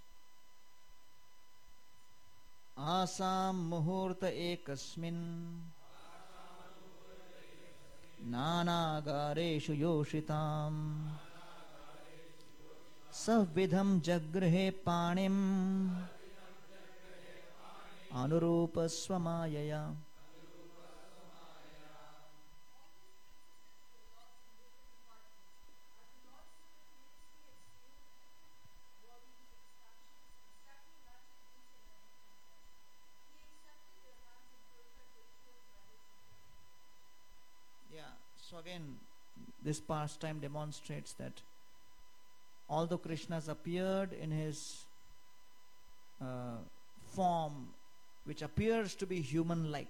Asam muhurta ekasmin nanagareshu yoshitam Savidham jagrihe panim anurupa swamayaya. Yeah, so again, this pastime demonstrates that although Krishna has appeared in his form which appears to be human-like,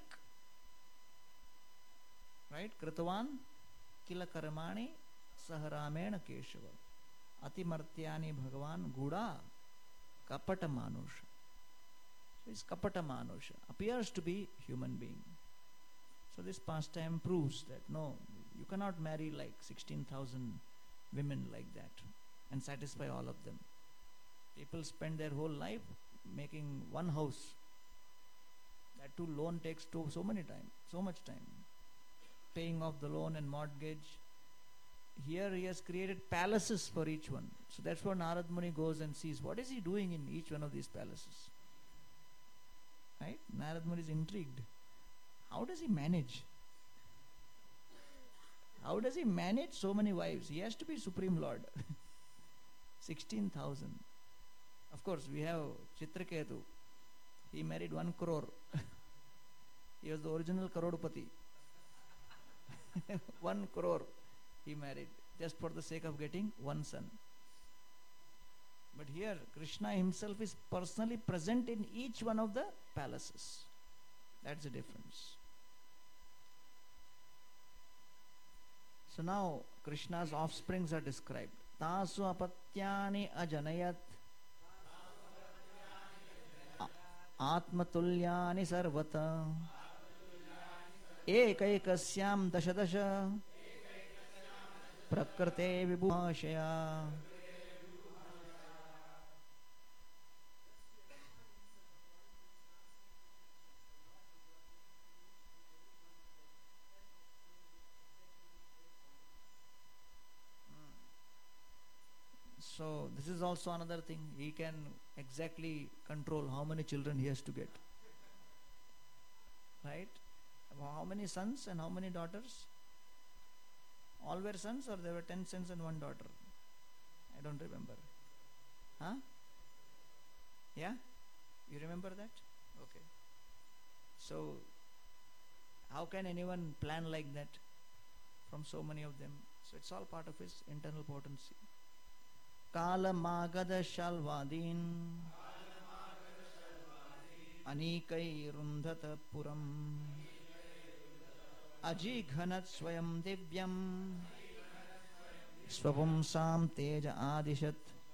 right? Kritavan kila karmani saharamena keshava. Atimartyani Bhagavan Guda Kapata Manusha. So this Kapata Manusha appears to be human being. So this pastime proves that no, you cannot marry like 16,000 women like that and satisfy all of them. People spend their whole life making one house. That too, loan takes so much time. Paying off the loan and mortgage. Here he has created palaces for each one. So that's where Narad Muni goes and sees what is he doing in each one of these palaces. Right? Narad Muni is intrigued. How does he manage? How does he manage so many wives? He has to be Supreme Lord. 16,000. Of course, we have Chitraketu. He married 1 crore. He was the original Karodpati. 1 crore he married just for the sake of getting one son. But here, Krishna himself is personally present in each one of the palaces. That's the difference. So now, Krishna's offsprings are described. Tasu apatyani ajanayat atmatulyani sarvata ekaikasyam dasha prakrite vibhashaya. So this is also another thing. He can exactly control how many children he has to get. Right? How many sons and how many daughters? All were sons, or there were 10 sons and 1 daughter? I don't remember. Huh? Yeah? You remember that? Okay. So how can anyone plan like that from so many of them? So it's all part of his internal potency. Kala Magada Shalvadin Anikai Rundhata Puram Ajighanat Swayam Divyam Swapumsam Teja Adishat.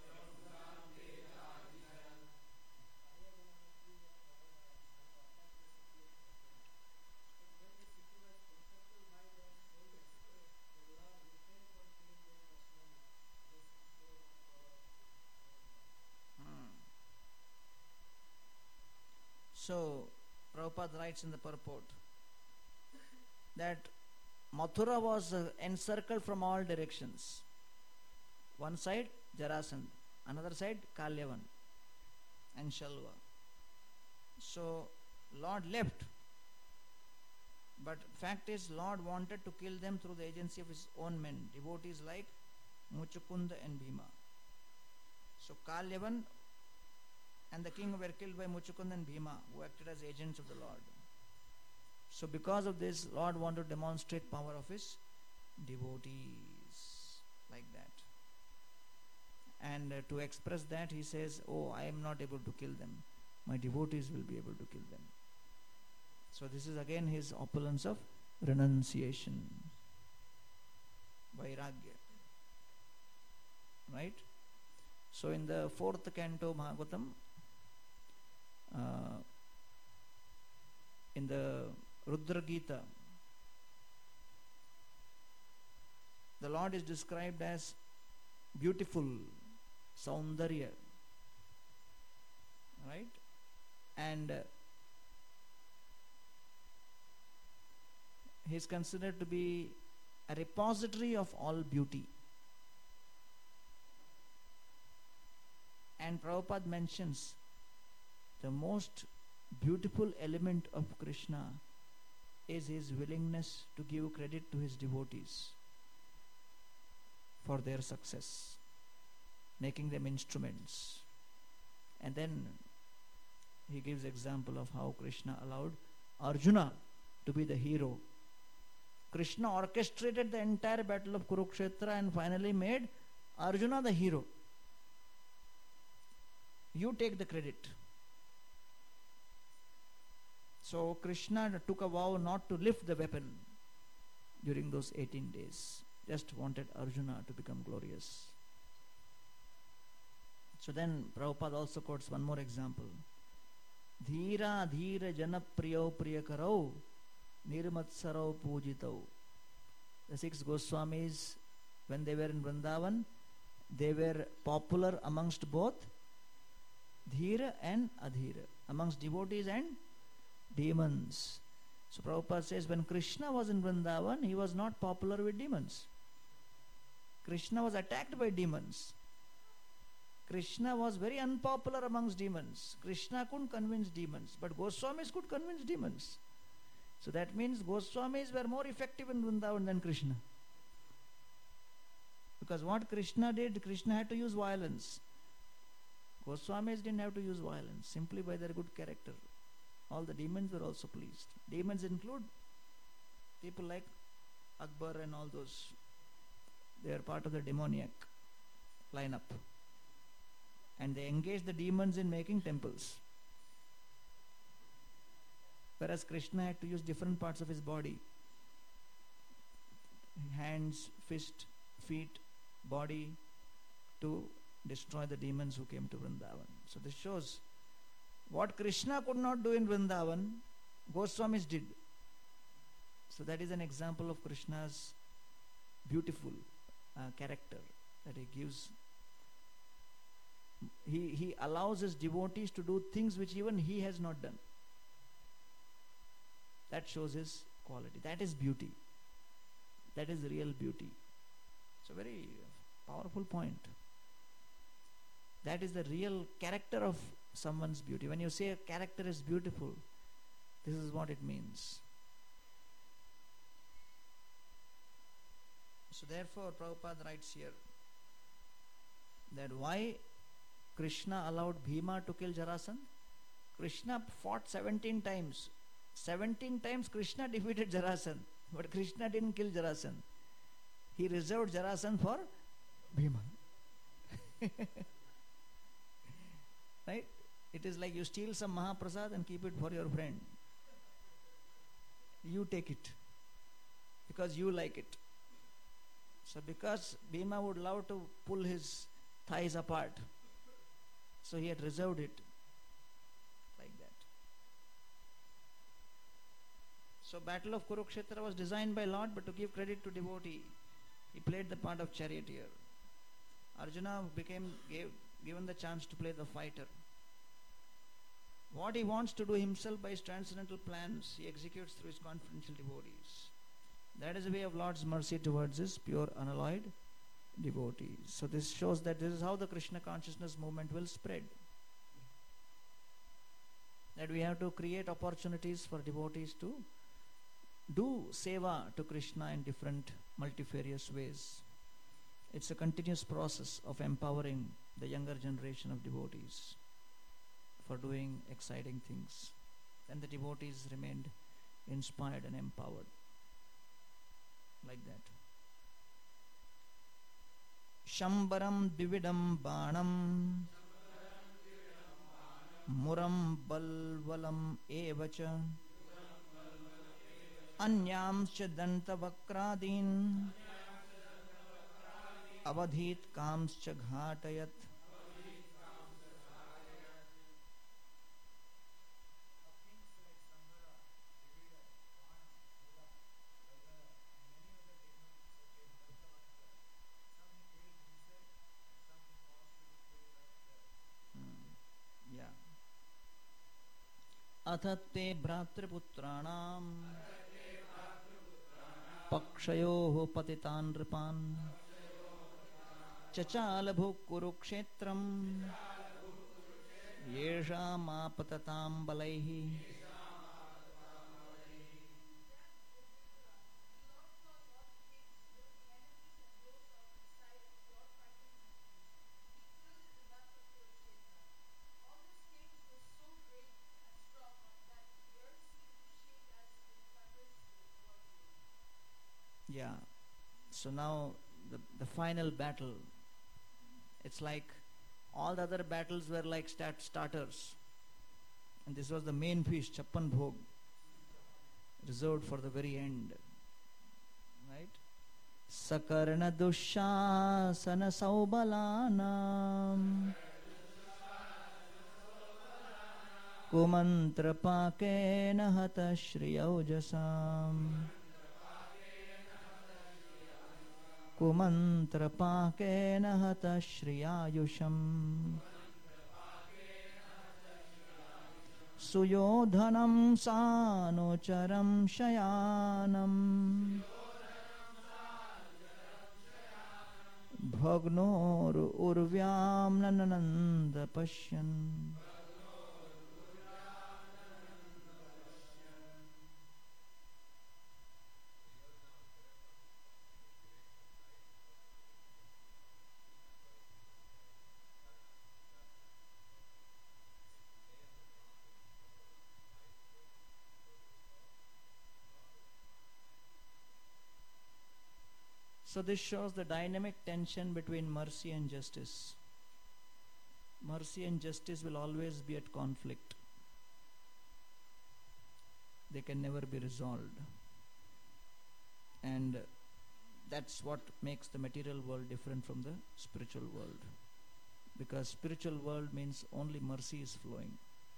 So, Prabhupada writes in the purport that Mathura was encircled from all directions. One side Jarasandha, another side Kalyavan and Shalva. So, Lord left. But fact is, Lord wanted to kill them through the agency of his own men, devotees like Muchukunda and Bhima. So, Kalyavan and the king were killed by Muchukunda and Bhima, who acted as agents of the Lord. So because of this, Lord wanted to demonstrate power of his devotees, like that. And to express that, he says, oh, I am not able to kill them. My devotees will be able to kill them. So this is again his opulence of renunciation. Vairagya. Right? So in the 4th canto Bhagavatam, in the Rudra Gita, the Lord is described as beautiful, Saundarya, right? And he is considered to be a repository of all beauty. And Prabhupada mentions the most beautiful element of Krishna is his willingness to give credit to his devotees for their success, making them instruments. And then he gives example of how Krishna allowed Arjuna to be the hero. Krishna orchestrated the entire battle of Kurukshetra and finally made Arjuna the hero. You take the credit. So Krishna took a vow not to lift the weapon during those 18 days. Just wanted Arjuna to become glorious. So then Prabhupada also quotes one more example. Dhira dhira janapriyo priyakarau nirmatsarau pujitau. The 6 Goswamis, when they were in Vrindavan, they were popular amongst both dhira and adhira, amongst devotees and demons. So Prabhupada says when Krishna was in Vrindavan, he was not popular with demons. Krishna was attacked by demons. Krishna was very unpopular amongst demons. Krishna couldn't convince demons, but Goswamis could convince demons. So that means Goswamis were more effective in Vrindavan than Krishna. Because what Krishna did, Krishna had to use violence. Goswamis didn't have to use violence, simply by their good character. All the demons were also pleased. Demons include people like Akbar and all those. They are part of the demoniac lineup. And they engage the demons in making temples. Whereas Krishna had to use different parts of his body. Hands, fist, feet, body, to destroy the demons who came to Vrindavan. So this shows what Krishna could not do in Vrindavan, Goswamis did. So that is an example of Krishna's beautiful character that he gives. He allows his devotees to do things which even he has not done. That shows his quality. That is beauty. That is real beauty. It's a very powerful point. That is the real character of someone's beauty. When you say a character is beautiful, this is what it means. So therefore Prabhupada writes here that why Krishna allowed Bhima to kill Jarasandha? Krishna fought 17 times. 17 times Krishna defeated Jarasandha, but Krishna didn't kill Jarasandha. He reserved Jarasandha for Bhima. Right? It is like you steal some Mahaprasad and keep it for your friend. You take it because you like it. So because Bhima would love to pull his thighs apart, so he had reserved it like that. So Battle of Kurukshetra was designed by Lord, but to give credit to devotee, he played the part of charioteer. Arjuna given the chance to play the fighter. What he wants to do himself by his transcendental plans, he executes through his confidential devotees. That is the way of Lord's mercy towards his pure unalloyed devotees. So this shows that this is how the Krishna consciousness movement will spread. That we have to create opportunities for devotees to do seva to Krishna in different multifarious ways. It's a continuous process of empowering the younger generation of devotees for doing exciting things. And the devotees remained inspired and empowered. Like that. Shambaram dividam banam muram balvalam evacha anyamscha dantavakradin avadhit kamscha ghatayat. अथते भ्रातृपुत्राणाम पक्षयोः पतितान् नृपान् चचाल भूकुरुक्षेत्रम् येषामापततां बलैः. Yeah, so now the final battle, it's like all the other battles were like starters, and this was the main feast, Chappan Bhog, reserved for the very end, right? Sakarna Dushasana Saubalanam कुमन्त्रपाकेन हतः श्रियौजसाम् कुमन्त्रपाकेन हतः श्रियायुषम् सुयोधनं सानुचरं शयानम् भग्नोरुर्व्यां नननन्द पश्यन् So this shows the dynamic tension between mercy and justice. Mercy and justice will always be at conflict. They can never be resolved. And that's what makes the material world different from the spiritual world. Because spiritual world means only mercy is flowing.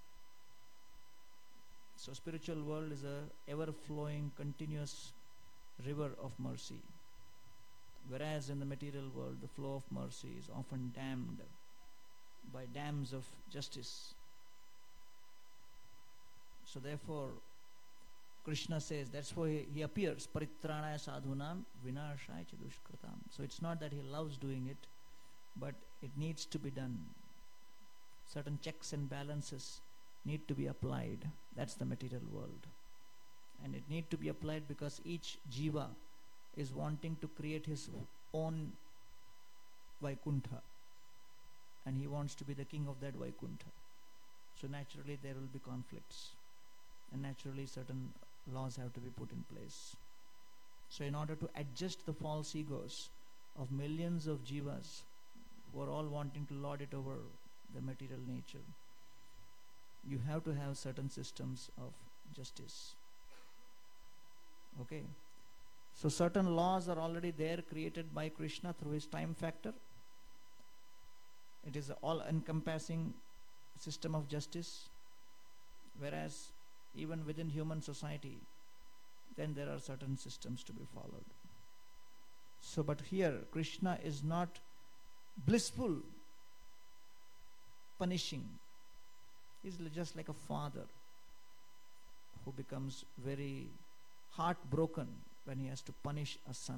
So spiritual world is a ever-flowing, continuous river of mercy. Whereas in the material world, the flow of mercy is often dammed by dams of justice. So therefore, Krishna says, that's why he appears, paritranaya sadhunam vinashaya cha dushkratam. So it's not that he loves doing it, but it needs to be done. Certain checks and balances need to be applied. That's the material world. And it need to be applied because each jiva is wanting to create his own Vaikuntha, and he wants to be the king of that Vaikuntha. So naturally there will be conflicts, and naturally certain laws have to be put in place. So in order to adjust the false egos of millions of jivas who are all wanting to lord it over the material nature, you have to have certain systems of justice. Okay. So certain laws are already there, created by Krishna through his time factor. It is an all-encompassing system of justice. Whereas even within human society, then there are certain systems to be followed. So but here Krishna is not blissful, punishing. He's just like a father who becomes very heartbroken when he has to punish a son.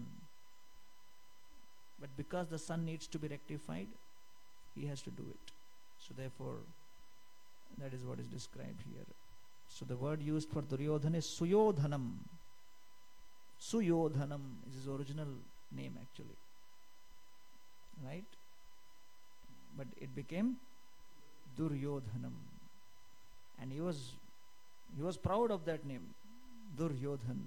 But because the son needs to be rectified, he has to do it. So therefore, that is what is described here. So the word used for Duryodhana is Suyodhanam. Suyodhanam is his original name actually. Right? But it became Duryodhanam. And he was proud of that name, Duryodhan.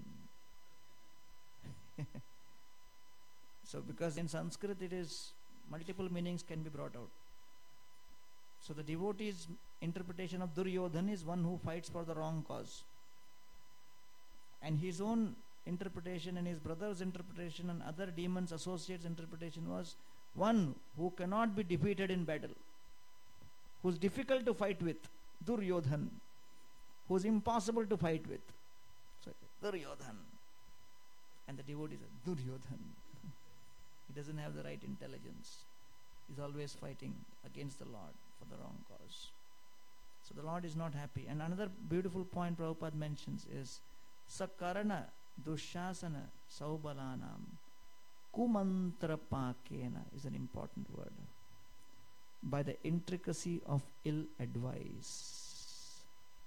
So because in Sanskrit it is multiple meanings can be brought out. So the devotee's interpretation of Duryodhan is one who fights for the wrong cause. And his own interpretation and his brother's interpretation and other demons' associates' interpretation was one who cannot be defeated in battle, who is difficult to fight with, Duryodhan, who is impossible to fight with. So Duryodhan. And the devotee is Duryodhan. He doesn't have the right intelligence. He's always fighting against the Lord for the wrong cause. So the Lord is not happy. And another beautiful point Prabhupada mentions is Sakarana Dushasana Saubalanam Kumantra Pakena is an important word. By the intricacy of ill advice.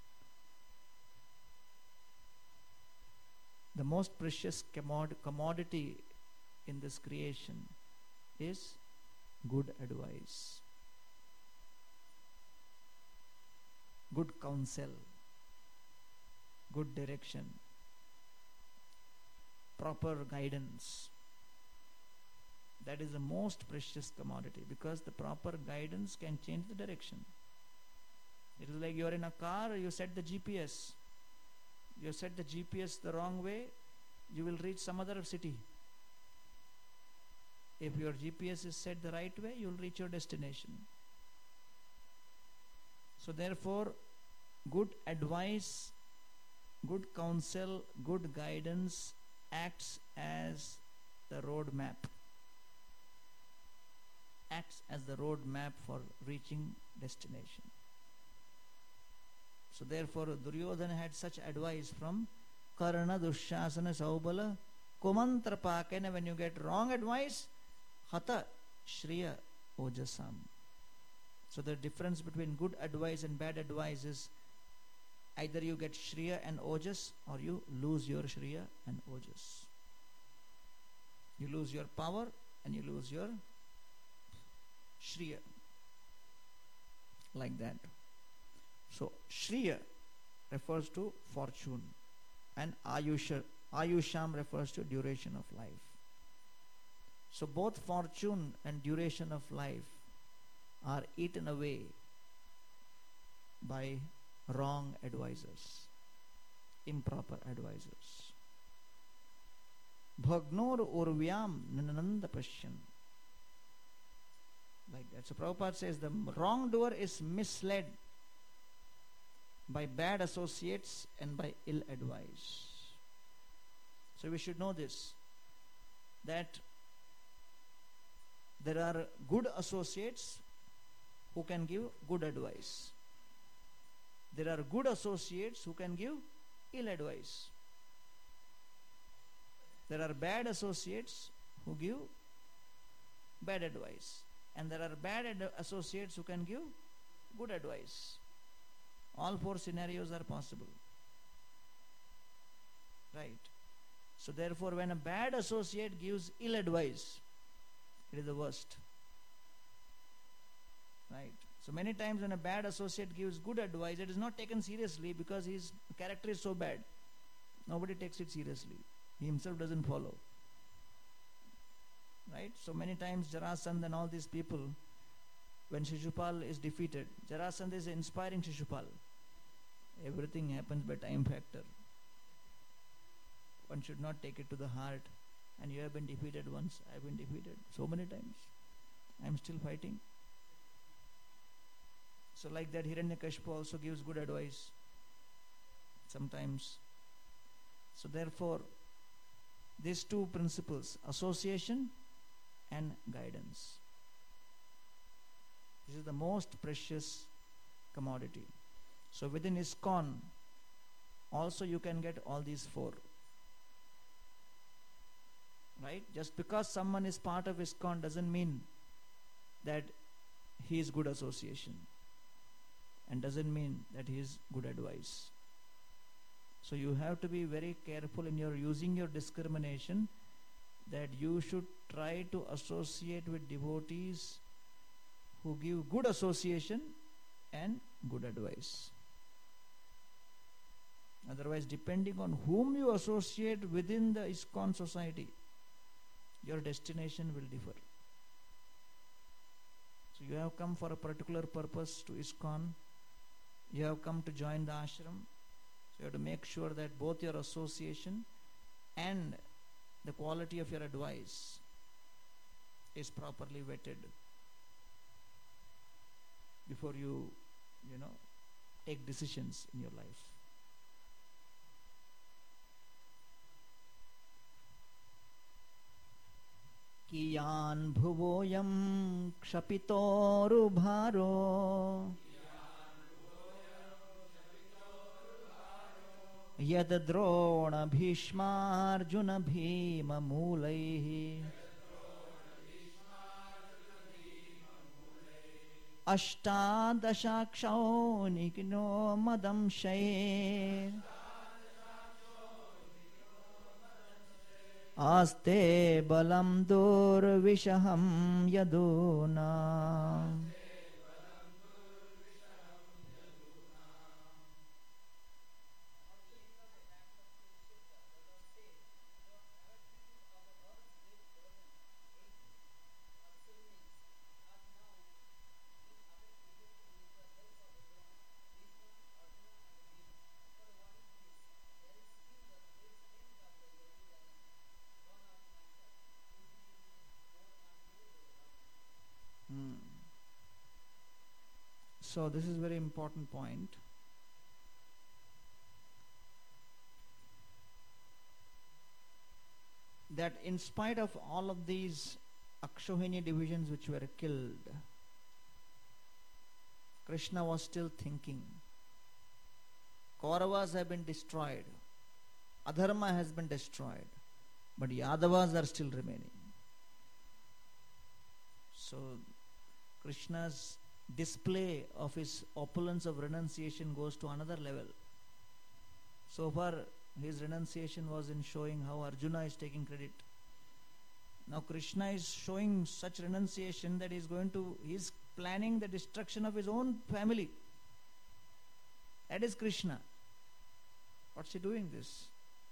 The most precious commodity in this creation is good advice, good counsel, good direction, proper guidance. That is the most precious commodity, because the proper guidance can change the direction. It is like you are in a car, you set the GPS. You set the GPS the wrong way, you will reach some other city. If your GPS is set the right way, you will reach your destination. So therefore, good advice, good counsel, good guidance acts as the road map. Acts as the road map for reaching destination. So therefore Duryodhana had such advice from Karna, Dushasana, Saubala, Kumantra Pakena. When you get wrong advice, Hata, Shriya, Ojasam. So the difference between good advice and bad advice is either you get Shriya and Ojas, or you lose your Shriya and Ojas. You lose your power and you lose your Shriya. Like that. So Shriya refers to fortune, and Ayusham refers to duration of life. So both fortune and duration of life are eaten away by wrong advisors, improper advisors. Bhagnor urvyam nananda pashyan. Like that. So Prabhupada says the wrongdoer is misled by bad associates and by ill advice. So we should know this, that there are good associates who can give good advice. There are good associates who can give ill advice. There are bad associates who give bad advice. And there are bad associates who can give good advice. All four scenarios are possible. Right. So therefore, when a bad associate gives ill advice, it is the worst. Right. So many times when a bad associate gives good advice, it is not taken seriously because his character is so bad. Nobody takes it seriously. He himself doesn't follow. Right? So many times Jarasandha and all these people, when Shishupal is defeated, Jarasandha is inspiring Shishupal. Everything happens by time factor. One should not take it to the heart. And you have been defeated once, I have been defeated so many times. I am still fighting. So like that, Hiranyakashipu also gives good advice sometimes. So therefore, these two principles, association and guidance, this is the most precious commodity. So within ISKCON, also you can get all these four. Right? Just because someone is part of ISKCON doesn't mean that he is good association, and doesn't mean that he is good advice. So you have to be very careful in your using your discrimination, that you should try to associate with devotees who give good association and good advice. Otherwise, depending on whom you associate within the ISKCON society, your destination will differ. So you have come for a particular purpose to ISKCON. You have come to join the ashram. So you have to make sure that both your association and the quality of your advice is properly vetted before you take decisions in your life. Kiyan bhuvoyam kshapitoru Yad drona bhishmarjuna bhima mulaihi Ashtadashakshaw nikno madam shair Aste balam dur vishaham yaduna. So this is very important point. that in spite of all of these Akshohini divisions which were killed, Krishna was still thinking. Kauravas have been destroyed. Adharma has been destroyed. But Yadavas are still remaining. So Krishna's display of his opulence of renunciation goes to another level. So far his renunciation was in showing how Arjuna is taking credit. Now Krishna is showing such renunciation that he is planning the destruction of his own family. That is Krishna. What's he doing this?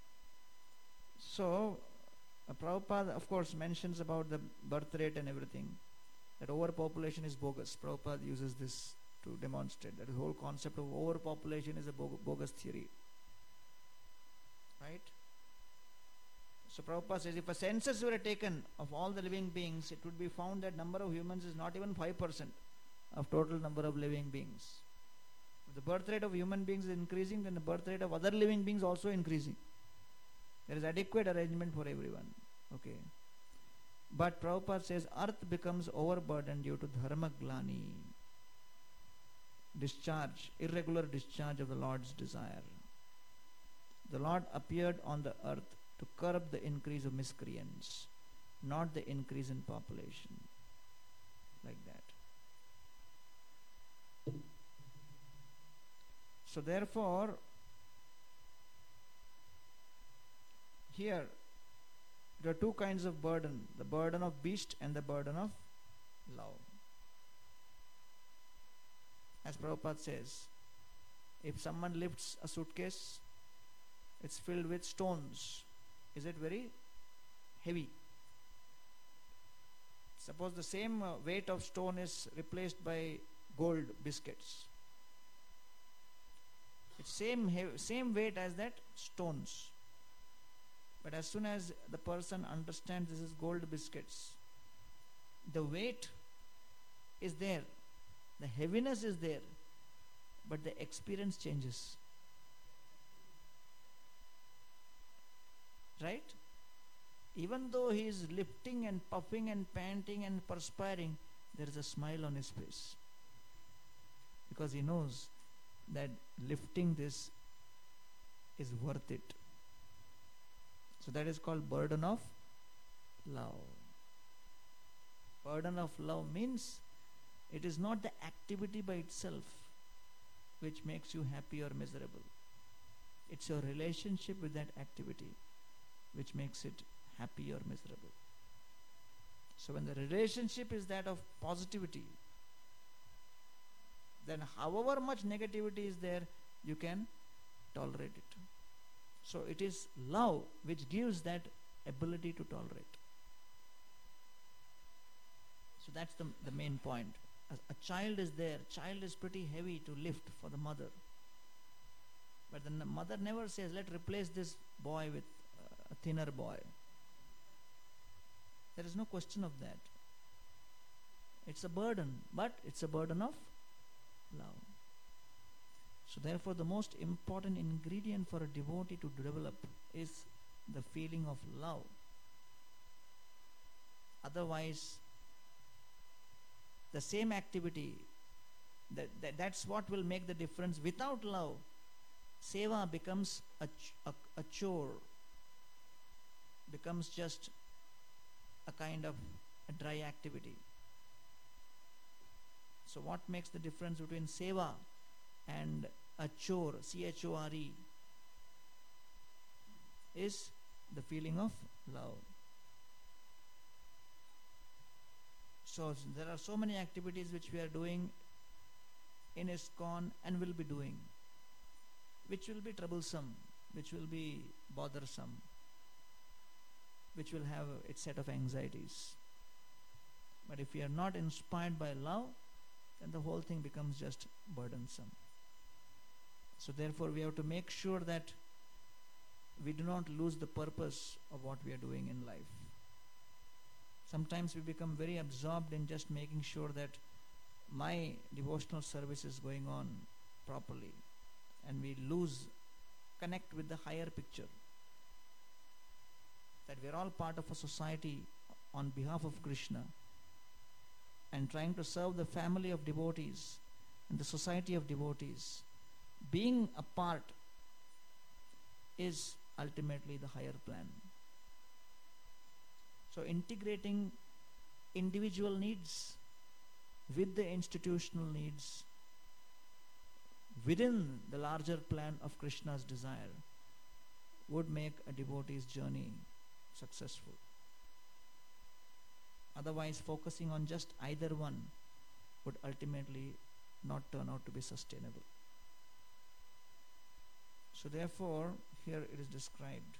So Prabhupada of course mentions about the birth rate and everything, that overpopulation is bogus. Prabhupada uses this to demonstrate that the whole concept of overpopulation is a bogus theory. Right? So Prabhupada says if a census were taken of all the living beings, it would be found that number of humans is not even 5% of total number of living beings. If the birth rate of human beings is increasing, then the birth rate of other living beings also increasing. There is adequate arrangement for everyone. Okay. But Prabhupada says earth becomes overburdened due to dharma glani, irregular discharge of the Lord's desire. The Lord appeared on the earth to curb the increase of miscreants, not the increase in population. Like that. So therefore, here there are two kinds of burden, the burden of beast and the burden of love. As Prabhupada says, if someone lifts a suitcase, it's filled with stones. Is it very heavy? Suppose the same weight of stone is replaced by gold biscuits. It's same weight as that stones. But as soon as the person understands this is gold biscuits, the weight is there, the heaviness is there, but the experience changes. Right? Even though he is lifting and puffing and panting and perspiring, there is a smile on his face. Because he knows that lifting this is worth it. So that is called burden of love. Burden of love means it is not the activity by itself which makes you happy or miserable. It's your relationship with that activity which makes it happy or miserable. So when the relationship is that of positivity, then however much negativity is there, you can tolerate it. So it is love which gives that ability to tolerate. So that's the main point. A child is there. Child is pretty heavy to lift for the mother. But the mother never says, let's replace this boy with a thinner boy. There is no question of that. It's a burden, but it's a burden of love. So therefore the most important ingredient for a devotee to develop is the feeling of love. Otherwise, the same activity, that's what will make the difference. Without love, seva becomes a chore, becomes just a kind of a dry activity. So what makes the difference between seva and a chore, C-H-O-R-E, is the feeling of love. So there are so many activities which we are doing in ISKCON and will be doing, which will be troublesome, which will be bothersome, which will have its set of anxieties. But if we are not inspired by love, then the whole thing becomes just burdensome. So therefore we have to make sure that we do not lose the purpose of what we are doing in life. Sometimes we become very absorbed in just making sure that my devotional service is going on properly, and we lose connect with the higher picture. that we are all part of a society on behalf of Krishna and trying to serve the family of devotees and the society of devotees. Being a part is ultimately the higher plan. So integrating individual needs with the institutional needs within the larger plan of Krishna's desire would make a devotee's journey successful. Otherwise, focusing on just either one would ultimately not turn out to be sustainable. So therefore, here it is described.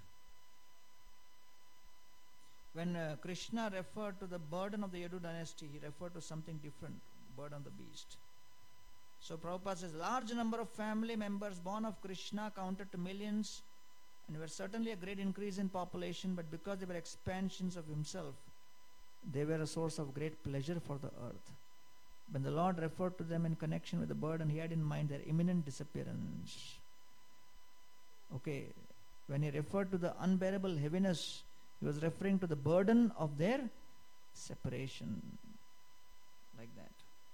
When Krishna referred to the burden of the Yadu dynasty, he referred to something different, burden of the beast. So Prabhupada says, large number of family members born of Krishna counted to millions and were certainly a great increase in population, but because they were expansions of himself, they were a source of great pleasure for the earth. When the Lord referred to them in connection with the burden, he had in mind their imminent disappearance. Okay, when he referred to the unbearable heaviness, he was referring to the burden of their separation. Like that.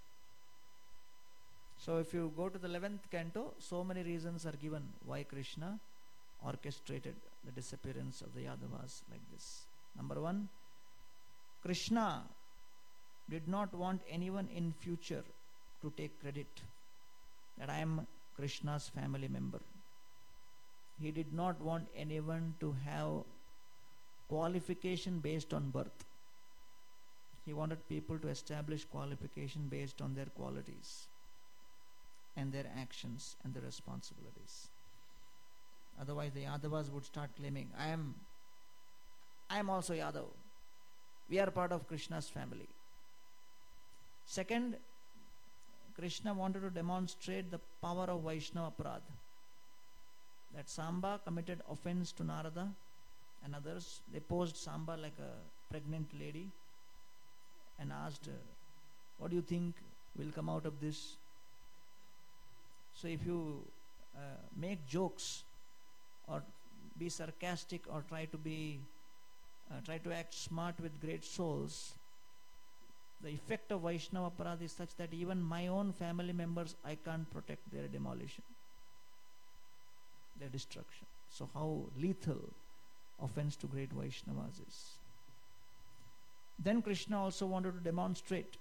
So if you go to the 11th canto, so many reasons are given why Krishna orchestrated the disappearance of the Yadavas like this. Number one, Krishna did not want anyone in future to take credit that I am Krishna's family member. He did not want anyone to have qualification based on birth. He wanted people to establish qualification based on their qualities and their actions and their responsibilities. Otherwise the Yadavas would start claiming, I am also Yadav. We are part of Krishna's family. Second, Krishna wanted to demonstrate the power of Vaishnava Aparadha. That Samba committed offense to Narada and others. They posed Samba like a pregnant lady and asked, what do you think will come out of this? So if you make jokes or be sarcastic or try to act smart with great souls, the effect of Vaishnava Aparadha is such that even my own family members, I can't protect their demolition, their destruction. So how lethal offense to great Vaishnavas is. Then Krishna also wanted to demonstrate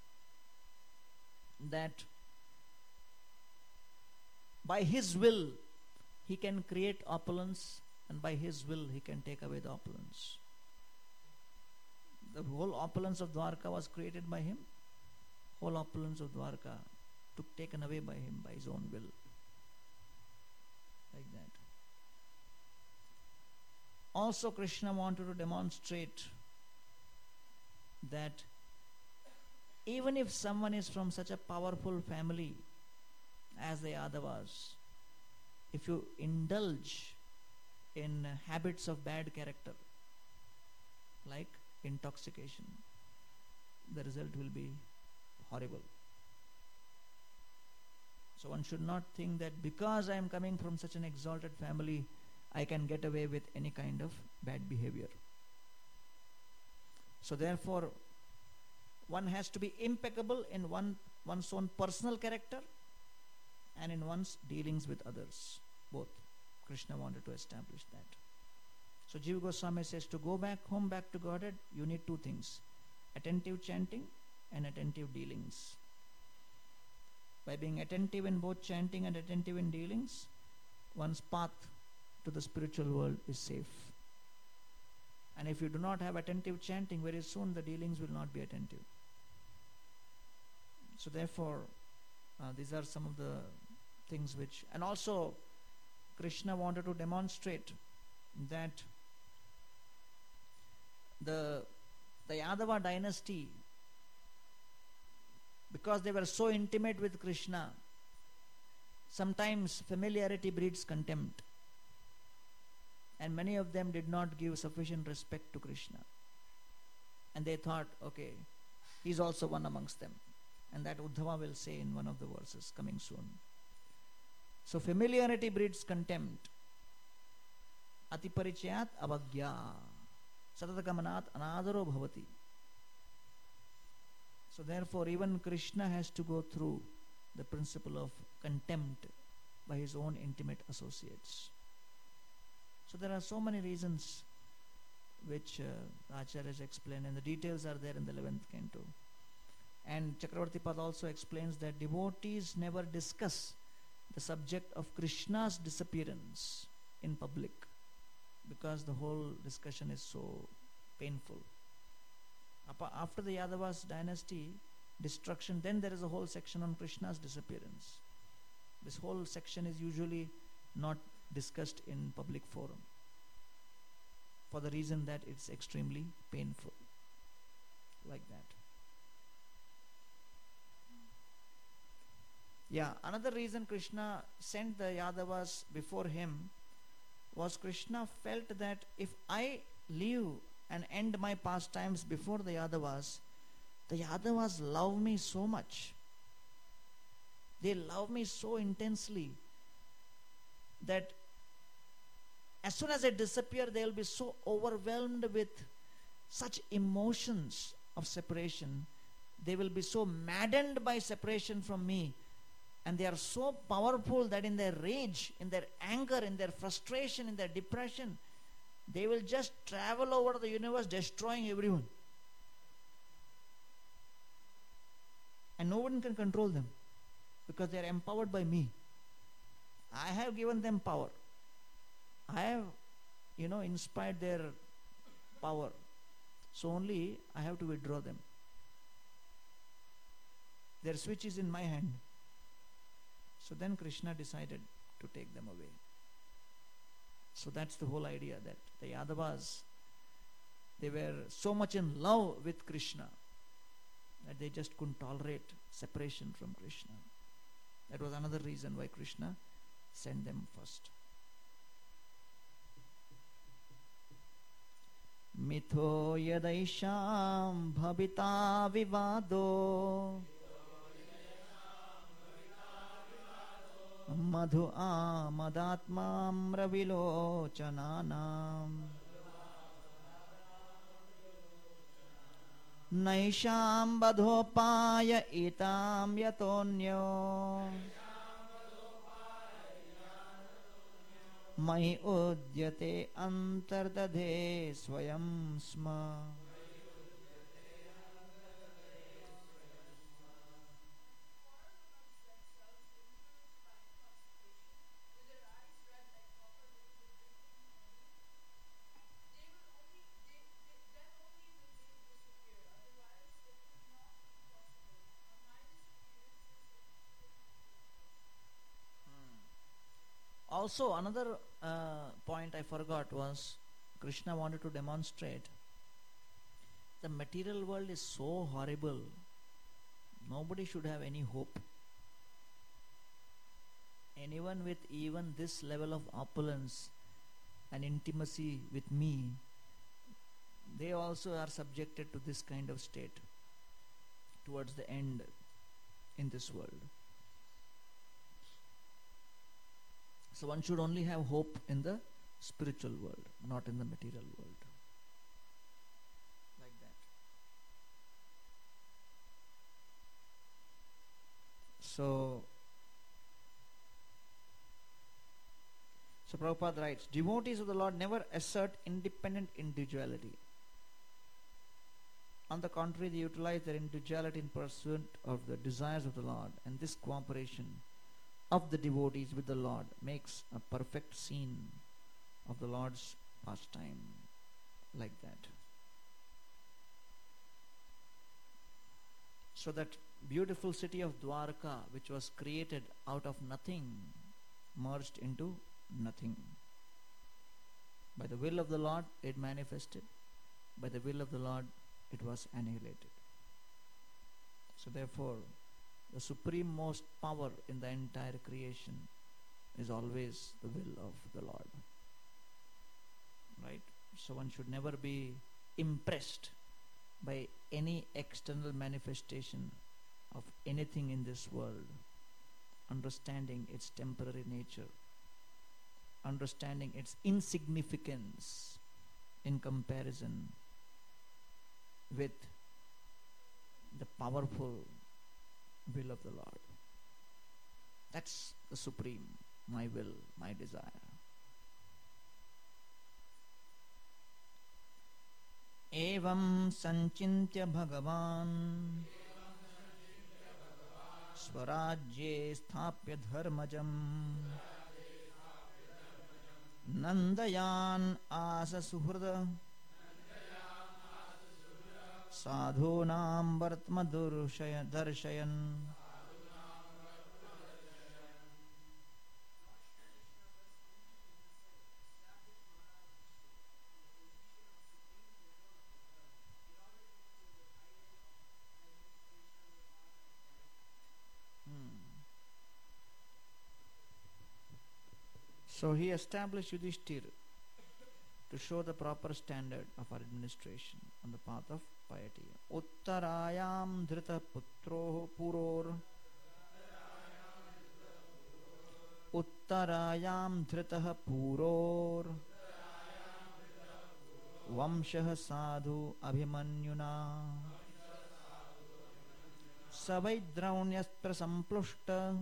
that by his will he can create opulence, and by his will he can take away the opulence. The whole opulence of Dwarka was created by him. Whole opulence of Dwarka taken away by him by his own will. Like that. Also Krishna wanted to demonstrate that even if someone is from such a powerful family as the Yadavas, if you indulge in habits of bad character like intoxication, the result will be horrible. So one should not think that because I am coming from such an exalted family, I can get away with any kind of bad behavior. So therefore, one has to be impeccable in one's own personal character and in one's dealings with others. Both. Krishna wanted to establish that. So Jiva Goswami says, to go back home, back to Godhead, you need two things: attentive chanting and attentive dealings. By being attentive in both chanting and attentive in dealings, one's path to the spiritual world is safe. And if you do not have attentive chanting, very soon the dealings will not be attentive. So therefore, these are some of the things which... And also, Krishna wanted to demonstrate that the Yadava dynasty, because they were so intimate with Krishna, sometimes familiarity breeds contempt. And many of them did not give sufficient respect to Krishna. And they thought, okay, he's also one amongst them. And that Uddhava will say in one of the verses coming soon. So familiarity breeds contempt. Atiparichayat avagya. Satatagamanaat anadaro bhavati. So therefore even Krishna has to go through the principle of contempt by his own intimate associates. So there are so many reasons which Acharyas explain, and the details are there in the 11th canto. And Chakravarti Pad also explains that devotees never discuss the subject of Krishna's disappearance in public, because the whole discussion is so painful. After the Yadavas dynasty destruction, then there is a whole section on Krishna's disappearance. This whole section is usually not discussed in public forum, for the reason that it's extremely painful. Like that. Yeah, another reason Krishna sent the Yadavas before him was Krishna felt that if I leave and end my pastimes before the Yadavas love me so much. They love me so intensely that as soon as I disappear, they will be so overwhelmed with such emotions of separation. They will be so maddened by separation from me. And they are so powerful that in their rage, in their anger, in their frustration, in their depression, they will just travel over the universe destroying everyone. And no one can control them, because they are empowered by me. I have given them power. I have, inspired their power. So only I have to withdraw them. Their switch is in my hand. So then Krishna decided to take them away. So that's the whole idea, that the Yadavas, they were so much in love with Krishna that they just couldn't tolerate separation from Krishna. That was another reason why Krishna sent them first. Mitho yadaisham bhavita vivado madhu amadatmam ravilochananam naisham badhopaya itam yatonyo mai udyate antardadhe swayam sma. Also, another point I forgot was Krishna wanted to demonstrate the material world is so horrible. Nobody should have any hope. Anyone with even this level of opulence and intimacy with me, they also are subjected to this kind of state towards the end in this world. So one should only have hope in the spiritual world, not in the material world. Like that. So Prabhupada writes, devotees of the Lord never assert independent individuality. On the contrary, they utilize their individuality in pursuit of the desires of the Lord, and this cooperation of the devotees with the Lord makes a perfect scene of the Lord's pastime. Like that. So that beautiful city of Dwarka, which was created out of nothing, merged into nothing. By the will of the Lord it manifested. By the will of the Lord it was annihilated. So therefore, the supreme most power in the entire creation is always the will of the Lord. Right? So one should never be impressed by any external manifestation of anything in this world, understanding its temporary nature, understanding its insignificance, in comparison with the powerful will of the Lord. That's the supreme, my will, my desire. Evam sanchintya bhagavan स्वराज्ये स्थाप्य धर्मजम् नन्दयान् आस सुहृद साधूनां वर्त्म दर्शयन्. So he established Yudhishthira to show the proper standard of our administration on the path of piety. Uttarayam dhrita putro puror Uttarayam dhrita puror Vamshah sadhu abhimanyuna Savaidraunyastra samplushta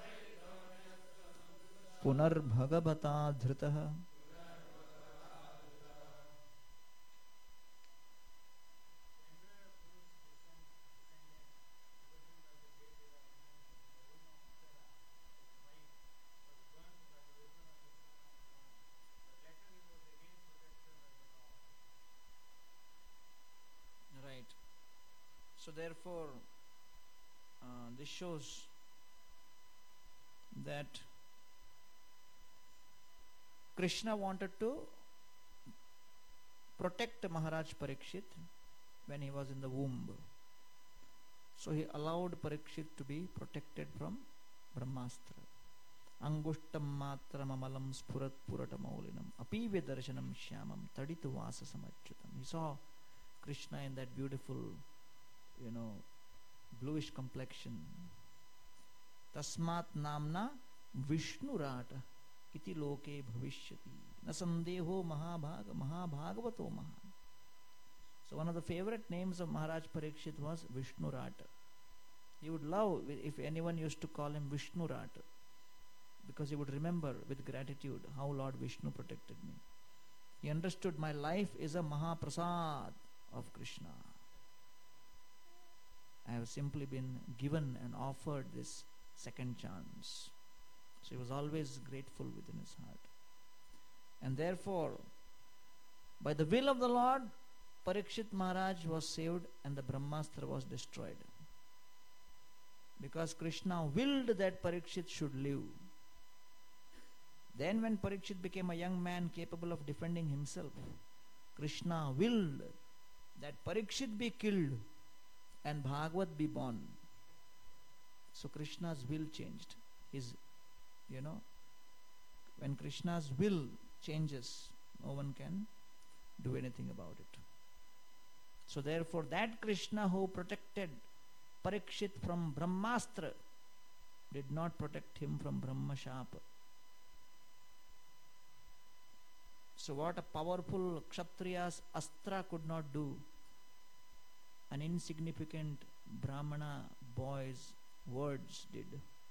Punarbhagavata dhritaha. Right. So therefore, this shows that Krishna wanted to protect Maharaj Parikshit when he was in the womb. So he allowed Parikshit to be protected from Brahmastra. Angushtam matram amalam spurat puratamaulinam apive darshanam shyamam taditu vasa samachyutam. He saw Krishna in that beautiful, bluish complexion. Tasmat namna Vishnurata iti loke bhavishyati na sandeho mahabhagavato maha. So one of the favorite names of Maharaj Parikshit was Vishnurata. He would love if anyone used to call him Vishnurata, because he would remember with gratitude how Lord Vishnu protected me. He understood my life is a Mahaprasad of Krishna. I have simply been given and offered this second chance. So he was always grateful within his heart. And therefore, by the will of the Lord, Parikshit Maharaj was saved and the Brahmastra was destroyed. Because Krishna willed that Parikshit should live. Then when Parikshit became a young man capable of defending himself, Krishna willed that Parikshit be killed and Bhagavat be born. So Krishna's will changed. When Krishna's will changes, no one can do anything about it. So therefore, that Krishna who protected Parikshit from Brahmastra did not protect him from Brahmashapa. So what a powerful Kshatriya's Astra could not do, an insignificant Brahmana boy's words did.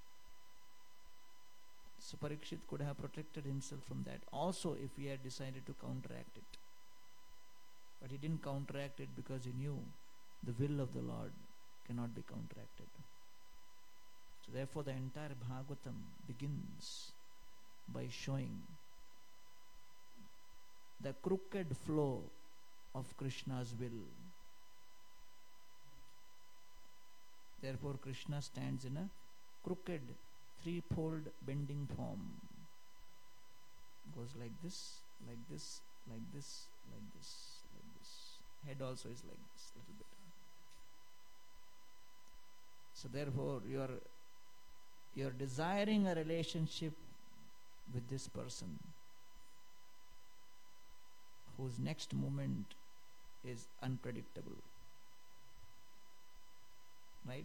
So Parikshit could have protected himself from that also if he had decided to counteract it. But he didn't counteract it because he knew the will of the Lord cannot be counteracted. So therefore the entire Bhagavatam begins by showing the crooked flow of Krishna's will. Therefore Krishna stands in a crooked, threefold bending form. Goes like this, like this, like this, like this, like this. Head also is like this, little bit. So therefore you are desiring a relationship with this person whose next moment is unpredictable. Right?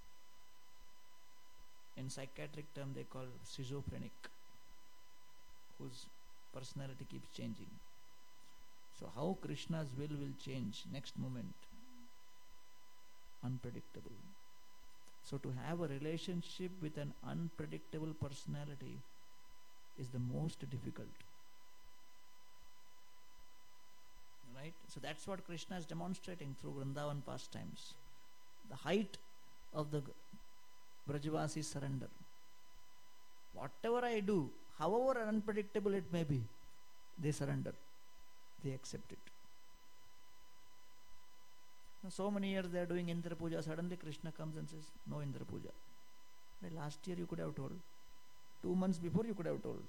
In psychiatric term they call schizophrenic, whose personality keeps changing. So how Krishna's will change next moment? Unpredictable. So to have a relationship with an unpredictable personality is the most difficult. Right? So that's what Krishna is demonstrating through Vrindavan pastimes. The height of the Brajavasi surrender. Whatever I do, however unpredictable it may be, they surrender. They accept it. Now, so many years they are doing Indra Puja. Suddenly Krishna comes and says, no Indra Puja. Well, last year you could have told. 2 months before you could have told.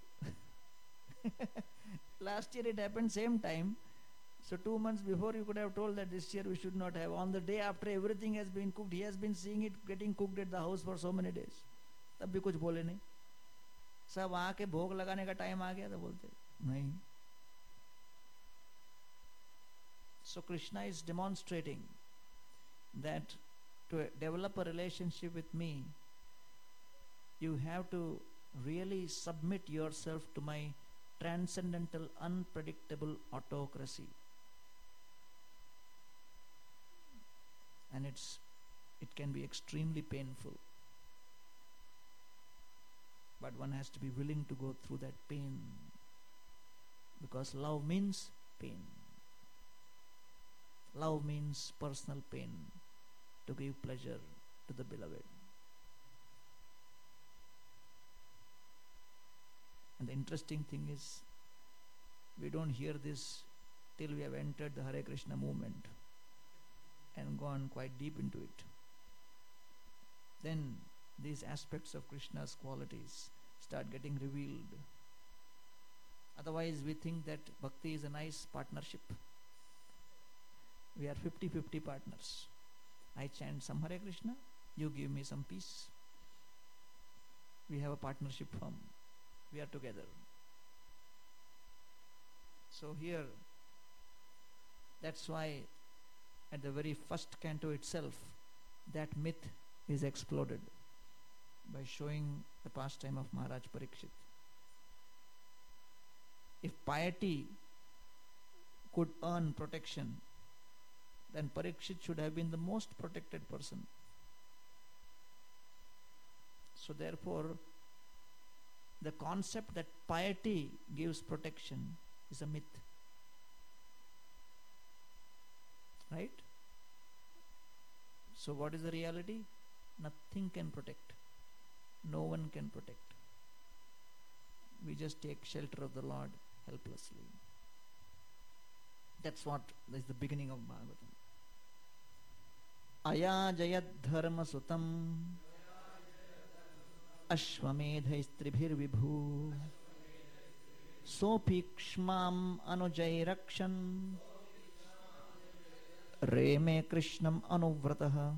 Last year it happened same time. So 2 months before you could have told that this year we should not have. On the day after everything has been cooked, he has been seeing it getting cooked at the house for so many days. तब भी कुछ बोले नहीं. सब आके भोग लगाने का टाइम आ गया तो बोलते नहीं. So Krishna is demonstrating that to develop a relationship with me, you have to really submit yourself to my transcendental, unpredictable autocracy. And it can be extremely painful. But one has to be willing to go through that pain. Because love means pain. Love means personal pain to give pleasure to the beloved. And the interesting thing is, we don't hear this till we have entered the Hare Krishna movement and gone quite deep into it. Then these aspects of Krishna's qualities start getting revealed. Otherwise we think that bhakti is a nice partnership. We are 50-50 partners. I chant some Hare Krishna, you give me some peace. We have a partnership firm. We are together. So here, that's why at the very first canto itself, that myth is exploded by showing the pastime of Maharaj Parikshit. If piety could earn protection, then Parikshit should have been the most protected person. So therefore, the concept that piety gives protection is a myth. Right? So what is the reality? Nothing can protect. No one can protect. We just take shelter of the Lord helplessly. That's what is the beginning of Bhagavatam. Ayajayat dharma sutam ashvamedhaistribhirvibhu sopikshmam anujairakshan reme krishnam anuvrataha.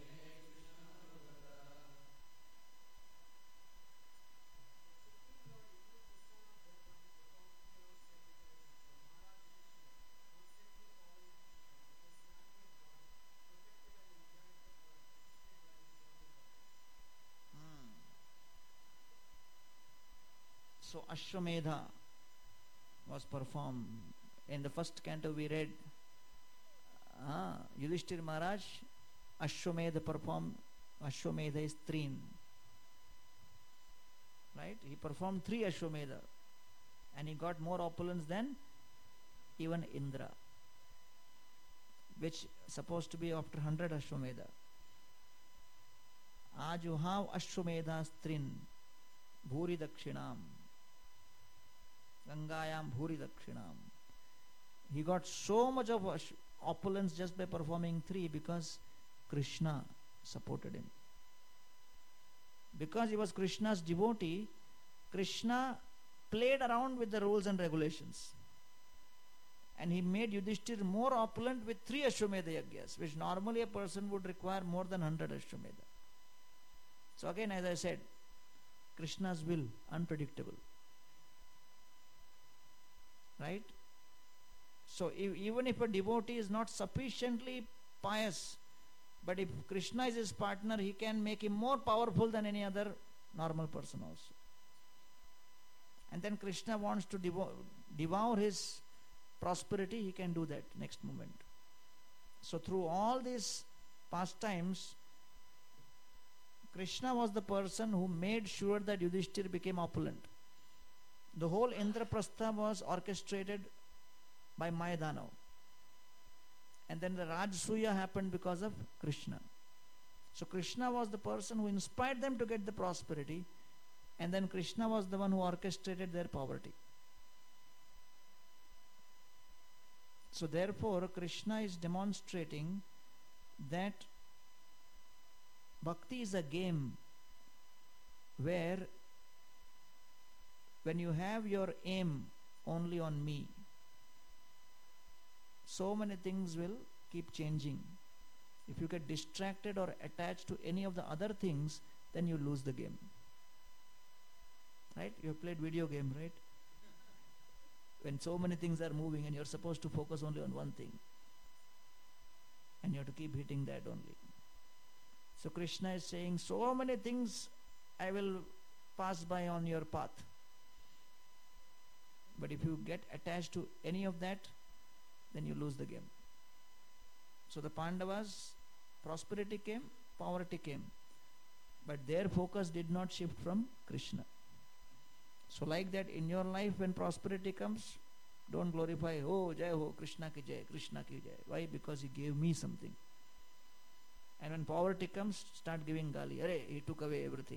So Ashwamedha was performed. In the first canto we read Yudhishthira Maharaj, Ashwamedha performed. Ashwamedha is 3. Right? He performed 3 Ashwamedha. And he got more opulence than even Indra, which supposed to be after 100 Ashwamedha. Ajuhav Ashwamedha Strin Bhuri Dakshinam Gangayam Bhuri Dakshinam. He got so much of opulence just by performing 3 because Krishna supported him. Because he was Krishna's devotee, Krishna played around with the rules and regulations. And he made Yudhishthir more opulent with 3 Ashwamedha Yagyas, which normally a person would require more than 100 Ashwamedha. So again, as I said, Krishna's will, unpredictable. Right? So even if a devotee is not sufficiently pious, but if Krishna is his partner, he can make him more powerful than any other normal person also. And then Krishna wants to devour his prosperity, he can do that next moment. So through all these pastimes, Krishna was the person who made sure that Yudhishthira became opulent. The whole Indraprastha was orchestrated by Mayadanav. And then the Rajasuya happened because of Krishna. So Krishna was the person who inspired them to get the prosperity, and then Krishna was the one who orchestrated their poverty. So therefore, Krishna is demonstrating that bhakti is a game where when you have your aim only on me, so many things will keep changing. If you get distracted or attached to any of the other things, then you lose the game. Right? You have played video game, right? When so many things are moving and you're supposed to focus only on one thing. And you have to keep hitting that only. So Krishna is saying, so many things I will pass by on your path. But if you get attached to any of that, then you lose the game. So the Pandavas, prosperity came, poverty came. But their focus did not shift from Krishna. So like that in your life, when prosperity comes, don't glorify, oh Jai Ho, Krishna ki Jai, Krishna ki Jai. Why? Because he gave me something. And when poverty comes, start giving gali. Arey, he took away everything.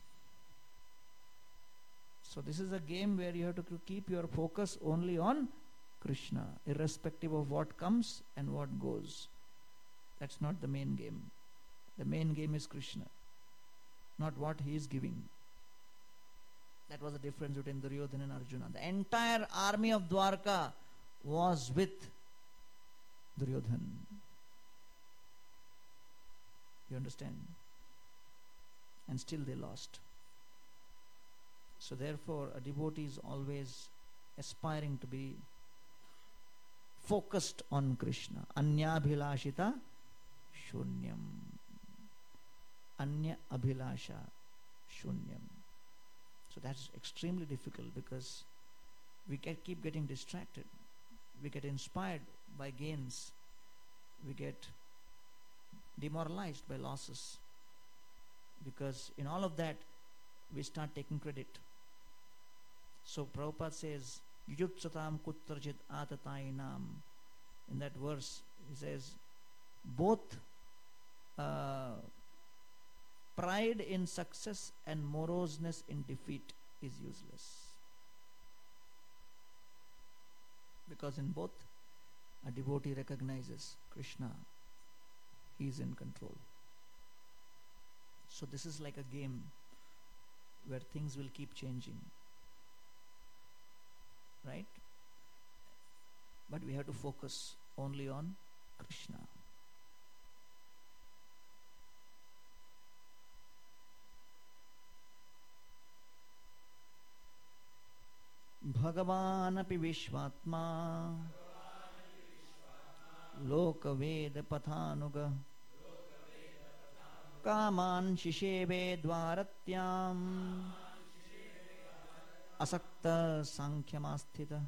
So this is a game where you have to keep your focus only on Krishna, irrespective of what comes and what goes. That's not the main game. The main game is Krishna, not what he is giving. That was the difference between Duryodhana and Arjuna. The entire army of Dwarka was with Duryodhana. You understand? And still they lost. So therefore, a devotee is always aspiring to be focused on Krishna. Anya abhilashita shunyam. Anya abhilasha shunyam. So that's extremely difficult because we keep getting distracted. We get inspired by gains. We get demoralized by losses. Because in all of that, we start taking credit. So Prabhupada says, Yujutsatam kutrajit atatainam. In that verse, he says, both pride in success and moroseness in defeat is useless. Because in both, a devotee recognizes Krishna. He is in control. So this is like a game where things will keep changing. Right? But we have to focus only on Krishna. Bhagavanapi Vishvatma Lokaveda Pathanuga Kaman Shisheve Dwaratyam Asakta Sankhyamasthita.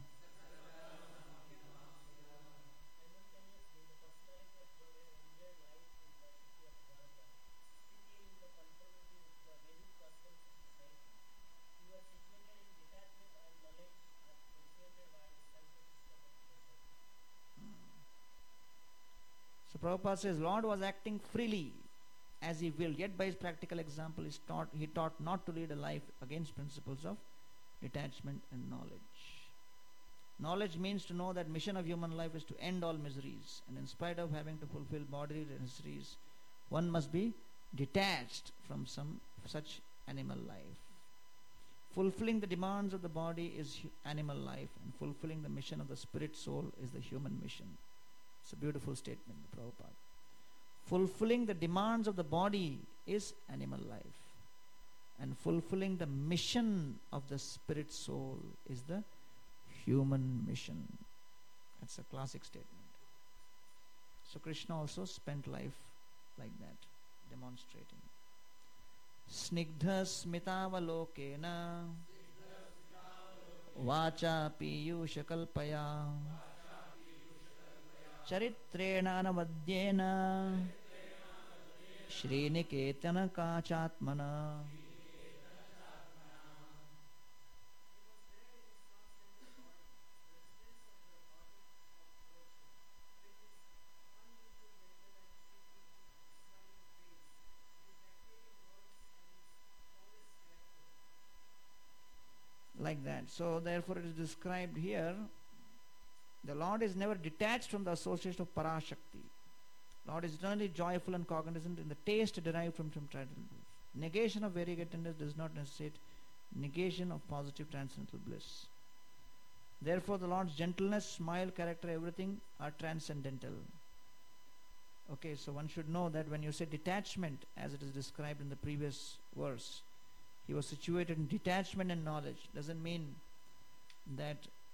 So Prabhupada says, Lord was acting freely as he willed, yet by his practical example he taught not to lead a life against principles of detachment and knowledge. Knowledge means to know that mission of human life is to end all miseries, and in spite of having to fulfill bodily necessities, one must be detached from some such animal life. Fulfilling the demands of the body is animal life, and fulfilling the mission of the spirit soul is the human mission. It's a beautiful statement, Prabhupada. Fulfilling the demands of the body is animal life, and fulfilling the mission of the spirit soul is the human mission. That's a classic statement. So Krishna also spent life like that, demonstrating. Snigdha smitavalokena vacha piyusha kalpaya चरित्रेण अनवद्येन Shriniketan काचात्मना. Like that. So therefore it is described here, the Lord is never detached from the association of Parashakti. Lord is eternally joyful and cognizant in the taste derived from transcendental bliss. Negation of variegatedness does not necessitate negation of positive transcendental bliss. Therefore the Lord's gentleness, smile, character, everything are transcendental. Okay, so one should know that when you say detachment, as it is described in the previous verse, he was situated in detachment and knowledge. Doesn't mean that,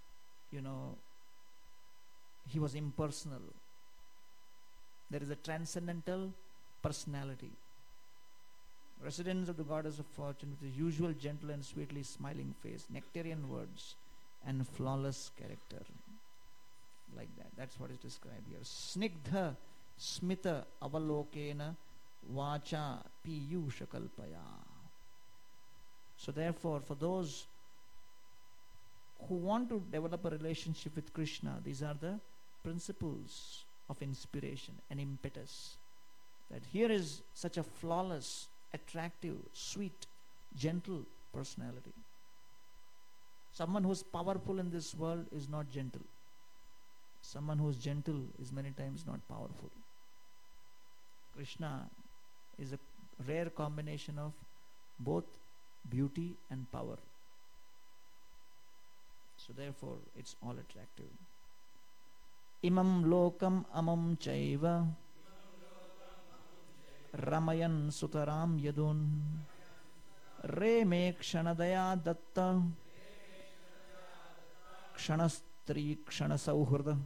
he was impersonal. There is a transcendental personality. Residence of the goddess of fortune with his usual gentle and sweetly smiling face, nectarian words, and flawless character. Like that. That's what is described here. Snigdha smita avalokena vacha piyusha kalpaya. So therefore, for those who want to develop a relationship with Krishna, these are the principles of inspiration and impetus. That here is such a flawless, attractive, sweet, gentle personality. Someone who is powerful in this world is not gentle. Someone who is gentle is many times not powerful. Krishna is a rare combination of both beauty and power. So therefore it's all attractive. Imam lokam amam chaiva ramayan sutaram yadun re me kshanadaya datta kshanastri kshanasauhrda.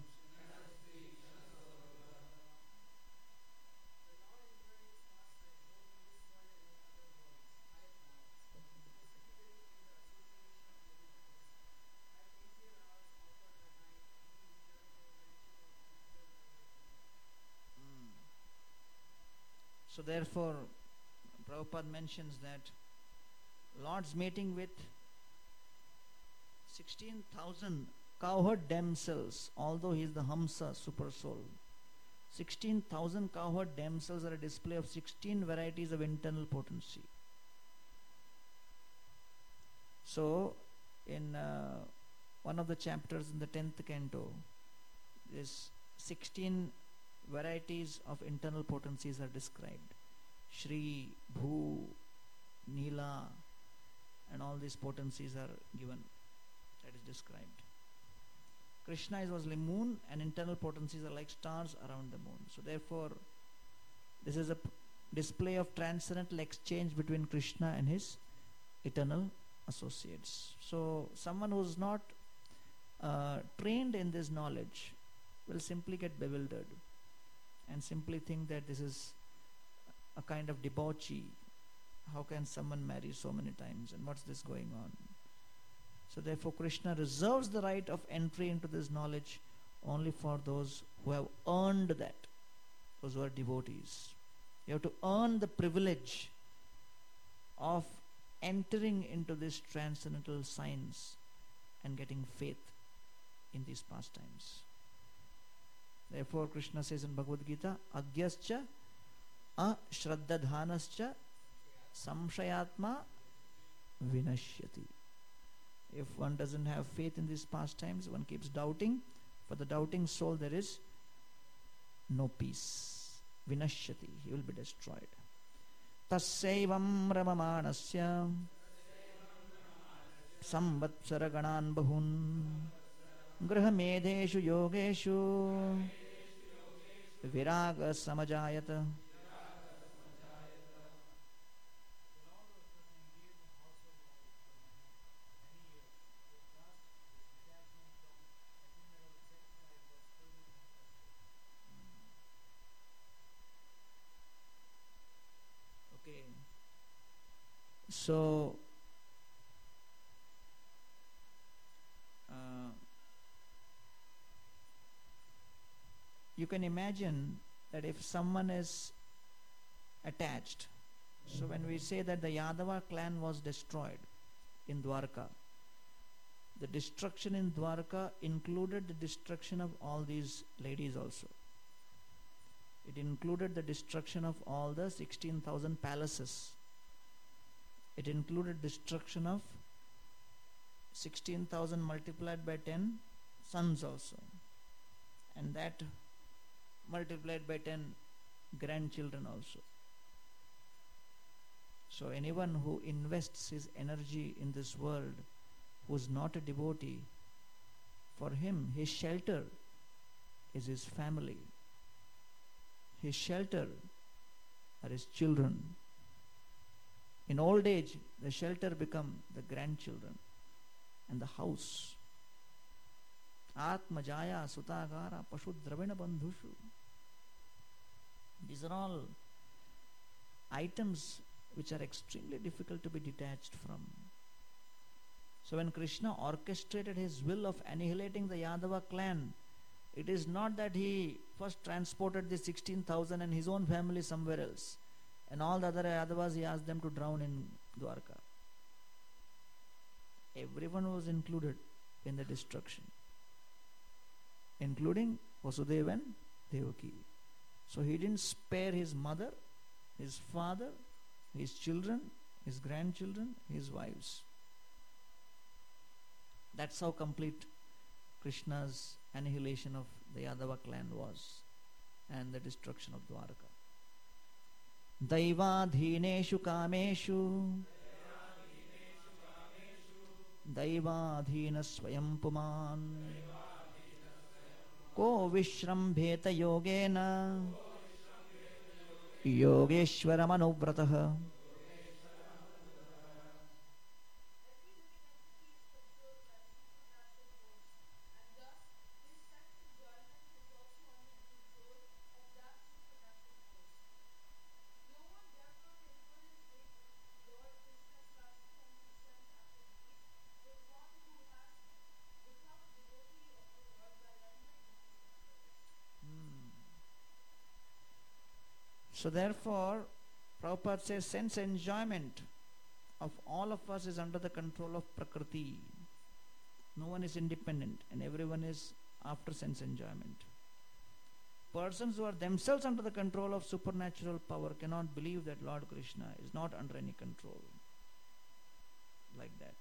So therefore, Prabhupada mentions that Lord's meeting with 16,000 cowherd damsels, although he is the Hamsa super soul. 16,000 cowherd damsels are a display of 16 varieties of internal potency. So, in one of the chapters in the 10th canto, this 16 varieties of internal potencies are described. Shri, Bhu, Nila, and all these potencies are given. That is described. Krishna was like moon, and internal potencies are like stars around the moon. So therefore, this is a display of transcendental exchange between Krishna and his eternal associates. So someone who is not trained in this knowledge will simply get bewildered and simply think that this is a kind of debauchery. How can someone marry so many times, and what's this going on? So therefore Krishna reserves the right of entry into this knowledge only for those who have earned that, those who are devotees. You have to earn the privilege of entering into this transcendental science and getting faith in these pastimes. Therefore Krishna says in Bhagavad Gita, Agyascha ashraddadhanascha samshayatma vinashyati. If one doesn't have faith in these pastimes, one keeps doubting. For the doubting soul there is no peace. Vinashyati, he will be destroyed. Tasaivam ramamanasya samvatsara ganan bahun grahamedeshu yogeshu viraga samajayata. Okay. So you can imagine that if someone is attached, so when we say that the Yadava clan was destroyed in Dwarka, the destruction in Dwarka included the destruction of all these ladies also. It included the destruction of all the 16,000 palaces. It included destruction of 16,000 multiplied by 10 sons also. And that multiplied by 10 grandchildren also. So anyone who invests his energy in this world, who is not a devotee, for him, his shelter is his family. His shelter are his children. In old age, the shelter become the grandchildren and the house. Atma Jaya Sutagara Pashu Dravina Bandhushu. These are all items which are extremely difficult to be detached from. So when Krishna orchestrated his will of annihilating the Yadava clan, it is not that he first transported the 16,000 and his own family somewhere else, and all the other Yadavas he asked them to drown in Dwarka. Everyone was included in the destruction, including Vasudeva and Devaki. So he didn't spare his mother, his father, his children, his grandchildren, his wives. That's how complete Krishna's annihilation of the Yadava clan was, and the destruction of Dwarka. Daivadhineshu kameshu Daivadhina swayam puman Ko vishrambheta yogena Yogeshwaram anuvrataha. So therefore, Prabhupada says sense enjoyment of all of us is under the control of Prakriti. No one is independent and everyone is after sense enjoyment. Persons who are themselves under the control of supernatural power cannot believe that Lord Krishna is not under any control. Like that.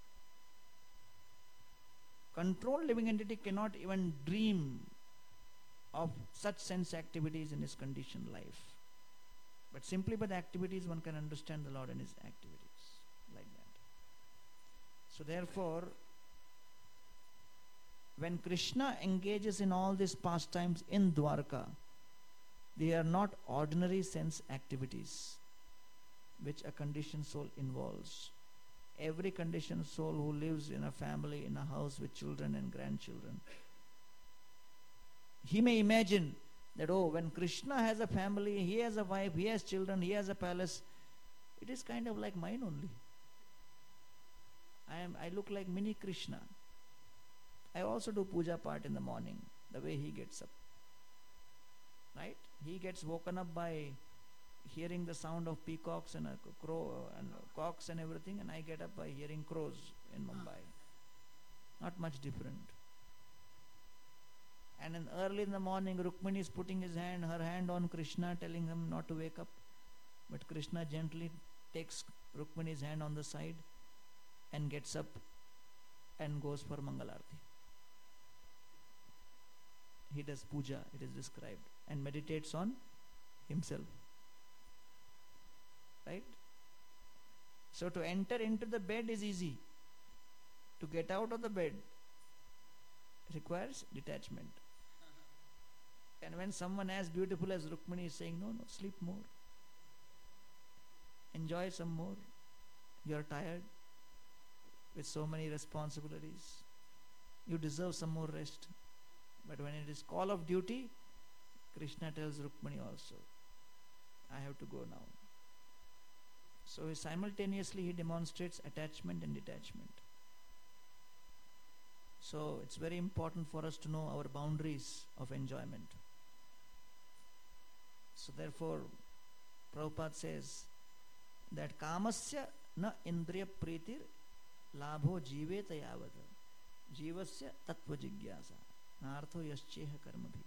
Controlled living entity cannot even dream of such sense activities in his conditioned life. But simply by the activities one can understand the Lord and his activities. Like that. So therefore, when Krishna engages in all these pastimes in Dwarka, they are not ordinary sense activities which a conditioned soul involves. Every conditioned soul who lives in a family, in a house with children and grandchildren, he may imagine that, oh, when Krishna has a family, he has a wife, he has children, he has a palace, it is kind of like mine only. I look like mini Krishna. I also do puja part in the morning, the way he gets up. Right? He gets woken up by hearing the sound of peacocks and a crow and cocks and everything, and I get up by hearing crows in Mumbai. Not much different. And then early in the morning, Rukmini is putting her hand on Krishna, telling him not to wake up. But Krishna gently takes Rukmini's hand on the side and gets up and goes for Mangalarti. He does puja, it is described, and meditates on himself. Right? So to enter into the bed is easy. To get out of the bed requires detachment. And when someone as beautiful as Rukmini is saying, no, sleep more. Enjoy some more. You are tired with so many responsibilities. You deserve some more rest. But when it is call of duty, Krishna tells Rukmini also, I have to go now. So simultaneously he demonstrates attachment and detachment. So it's very important for us to know our boundaries of enjoyment. So therefore, Prabhupada says that kamasya na indriya pritir labho jiveta yavata jivasya tattva jigyasa nartho yascheha karmabhi.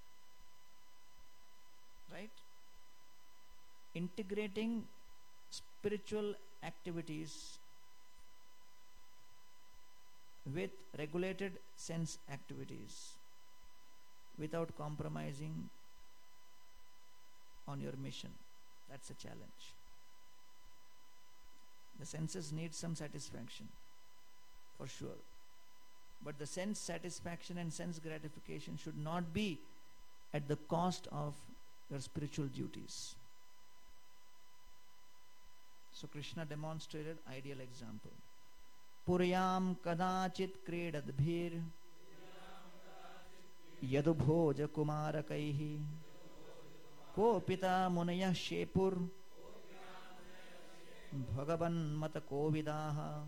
Right? Integrating spiritual activities with regulated sense activities without compromising on your mission. That's a challenge. The senses need some satisfaction, for sure. But the sense satisfaction and sense gratification should not be at the cost of your spiritual duties. So Krishna demonstrated ideal example. Puryam kadachit kredadbhir yadubhoja kumarakaihi ko pita munaya shepur bhagavan mata kovidaha.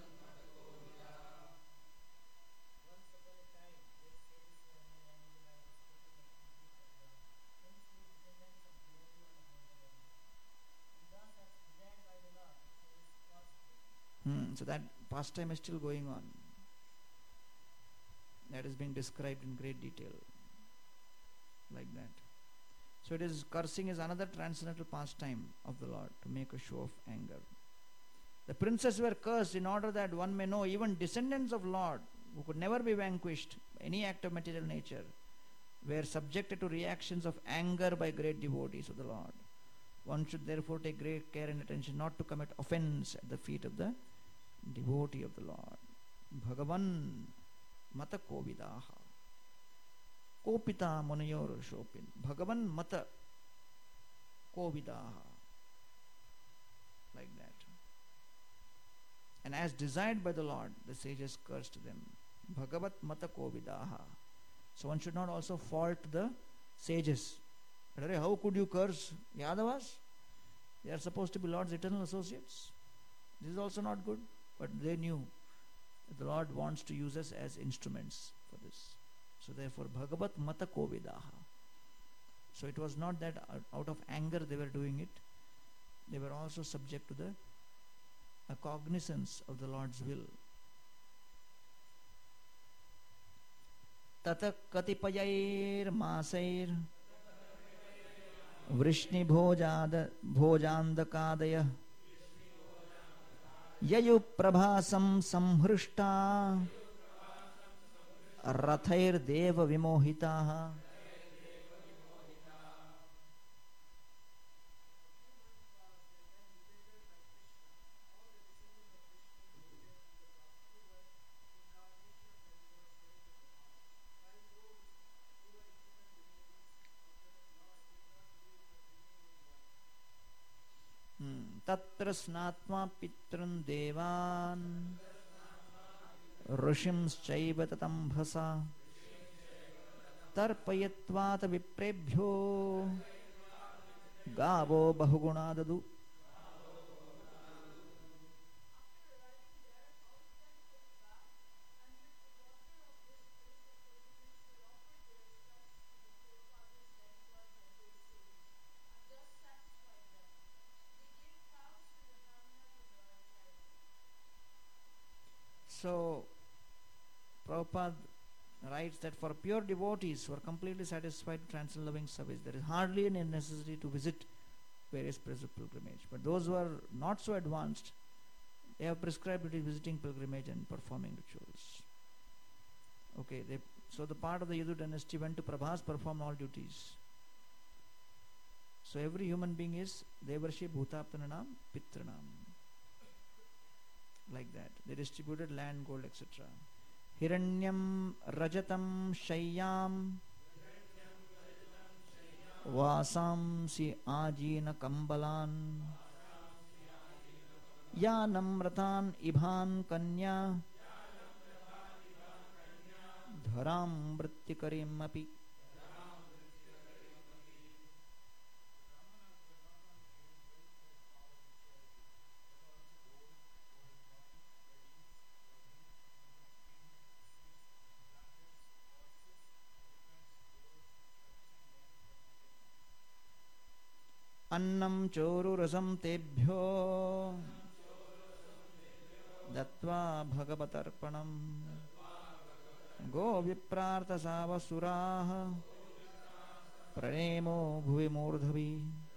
So that pastime is still going on. That is being described in great detail. Like that. So it is, cursing is another transcendental pastime of the Lord to make a show of anger. The princes were cursed in order that one may know even descendants of Lord who could never be vanquished by any act of material nature were subjected to reactions of anger by great devotees of the Lord. One should therefore take great care and attention not to commit offense at the feet of the devotee of the Lord. Bhagavan mata kovidaha kopita munayor shopin. Bhagavan mata kovidaha. Like that. And as desired by the Lord, the sages cursed them. Bhagavat mata kovidaha. So one should not also fault the sages. How could you curse Yadavas? They are supposed to be Lord's eternal associates. This is also not good. But they knew that the Lord wants to use us as instruments for this. So therefore, Bhagavat mata kovidaha. So it was not that out of anger they were doing it. They were also subject to a cognizance of the Lord's will. Tata katipayair masair vrishni bhojandakadaya yayu prabhasam samhrishta rathair deva vimohitaha. Tatra snatma pitrun devan ऋषिंश्चैव ततंभसा तर्पयत्वात विप्रेभ्यो गावो Bahuguna ददु. So Prabhupada writes that for pure devotees who are completely satisfied with transcendental loving service, there is hardly any necessity to visit various places of pilgrimage. But those who are not so advanced, they have prescribed between visiting pilgrimage and performing rituals. Okay, so the part of the Yadu dynasty went to Prabhas, perform all duties. So every human being is Devarshi Bhutaptananam Pitranam. Like that. They distributed land, gold, etc. Hiranyam Rajatam Shayyam Vasam Si Ajina Kambalan Yanam Ratan Ibhan Kanya Dharam Vrittikarim Api. अन्नं चोरुरसं तेभ्यो दत्वा भगवतर्पणम् गोविप्रार्थसावसुराः प्रणेमो भुवि मूर्धवि.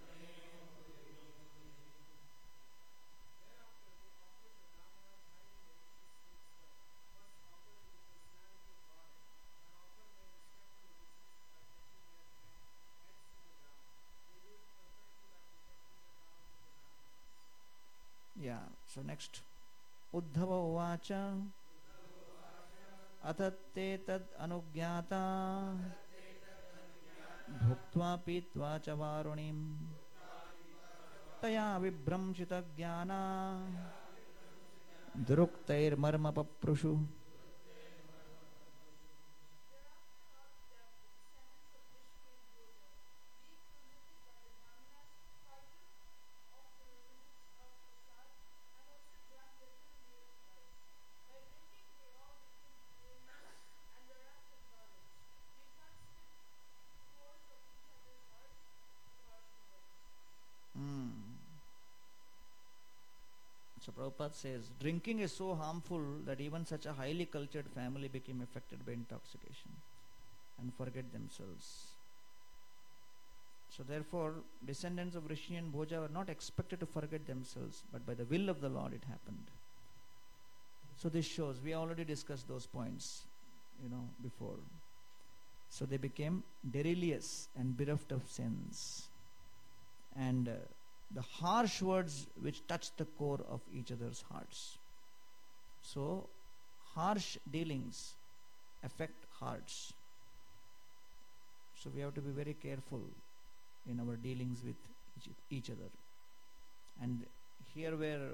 Yeah, so next. Uddhava uvacha अथते तद अनुज्ञाता भुक्त्वा पीत्वा च वारुणीं तया विभ्रंशित ज्ञाना दुरुक्तैर्मर्मपप्रुषु. So Prabhupada says, drinking is so harmful that even such a highly cultured family became affected by intoxication and forget themselves. So therefore, descendants of Rishi and Bhoja were not expected to forget themselves, but by the will of the Lord it happened. So this shows, we already discussed those points, before. So they became delirious and bereft of sense. And the harsh words which touch the core of each other's hearts. So, harsh dealings affect hearts. So we have to be very careful in our dealings with each other. And here where,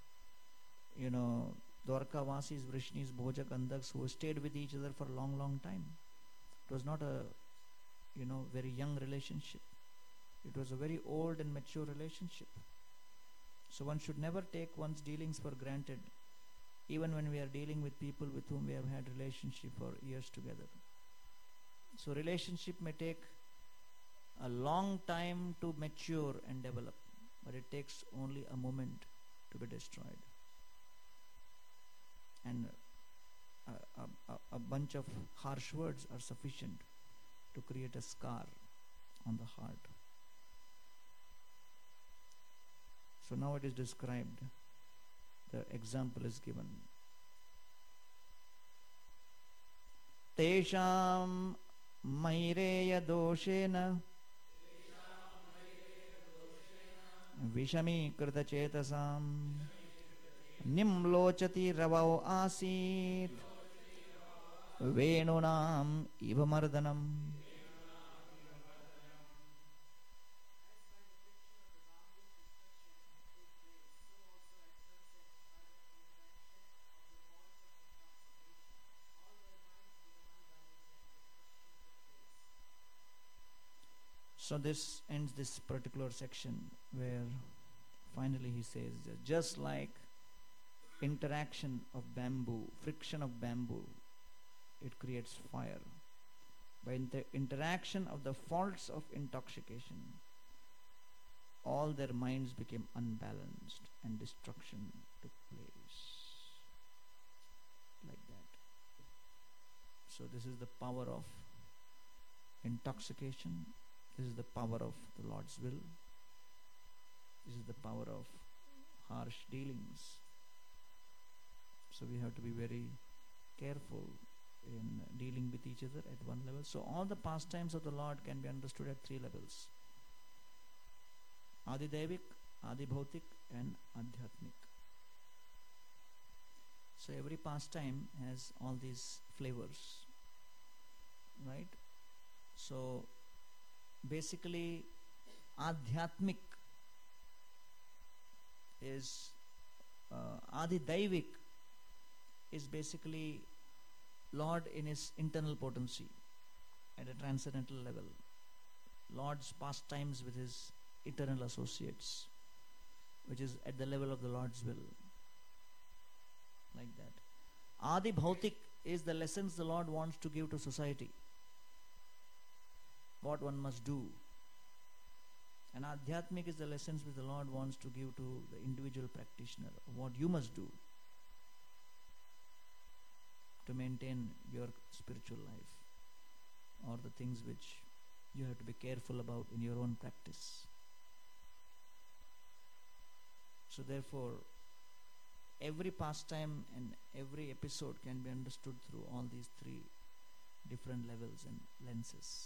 Dwarka Vasis, Vrishnis, Bhoja, Gandhaks who stayed with each other for a long, long time. It was not a, very young relationship. It was a very old and mature relationship. So one should never take one's dealings for granted, even when we are dealing with people with whom we have had relationship for years together. So relationship may take a long time to mature and develop, but it takes only a moment to be destroyed. And a bunch of harsh words are sufficient to create a scar on the heart. So now it is described, the example is given. Tesham maireya doshena vishami krita chetasam nimlochati ravau asit venunam ivamardanam. So this ends this particular section where finally he says that just like interaction of bamboo, friction of bamboo, it creates fire. By the interaction of the faults of intoxication, all their minds became unbalanced and destruction took place. Like that. So this is the power of intoxication. This is the power of the Lord's will. This is the power of harsh dealings. So we have to be very careful in dealing with each other at one level. So all the pastimes of the Lord can be understood at three levels: Adi Devik, Adi Bhautik, and Adhyatmik. So every pastime has all these flavors, right? So basically, Adhyatmik is Adi Daivik is basically Lord in his internal potency at a transcendental level. Lord's pastimes with his eternal associates, which is at the level of the Lord's will. Like that. Adi Bhautik is the lessons the Lord wants to give to society. What one must do. And Adhyatmic is the lessons which the Lord wants to give to the individual practitioner, what you must do to maintain your spiritual life, or the things which you have to be careful about in your own practice. So therefore, every pastime and every episode can be understood through all these three different levels and lenses.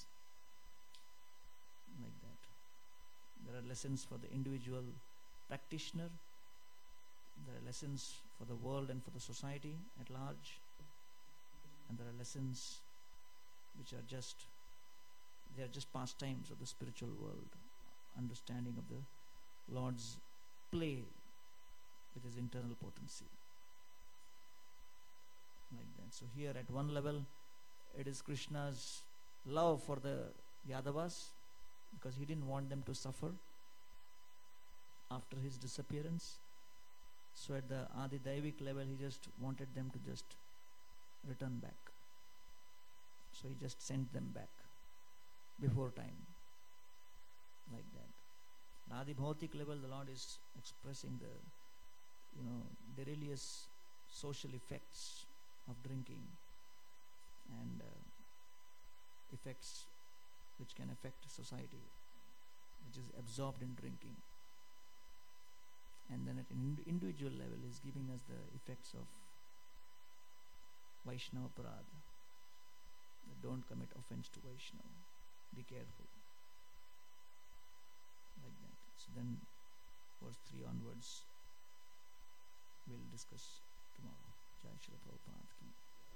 Like that. There are lessons for the individual practitioner, there are lessons for the world and for the society at large, and there are lessons which are just pastimes of the spiritual world, understanding of the Lord's play with his internal potency. Like that. So here at one level, it is Krishna's love for the Yadavas, because he didn't want them to suffer after his disappearance. So at the Adi Daivik level, he just wanted them to just return back. So he just sent them back before time. Like that. At Adi Bhautik level, the Lord is expressing the deleterious social effects of drinking, and effects which can affect society, which is absorbed in drinking. And then at an individual level is giving us the effects of Vaishnava Parada. Don't commit offense to Vaishnava. Be careful. Like that. So then verse 3 onwards we'll discuss tomorrow. Jai Srila Prabhupada ki.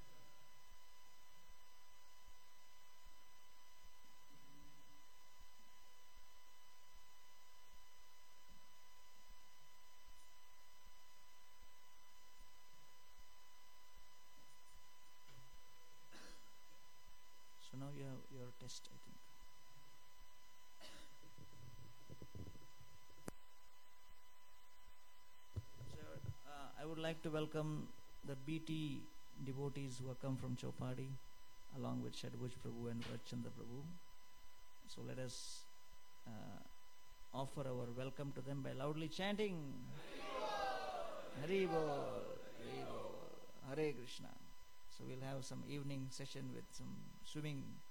So now you have your test, I think. I would like to welcome the BT devotees who have come from Chopadi, along with Shadbhuj Prabhu and Vrajchandra Prabhu. So let us offer our welcome to them by loudly chanting Hari Bol, Hari Bol, Hare Krishna. So we'll have some evening session with some swimming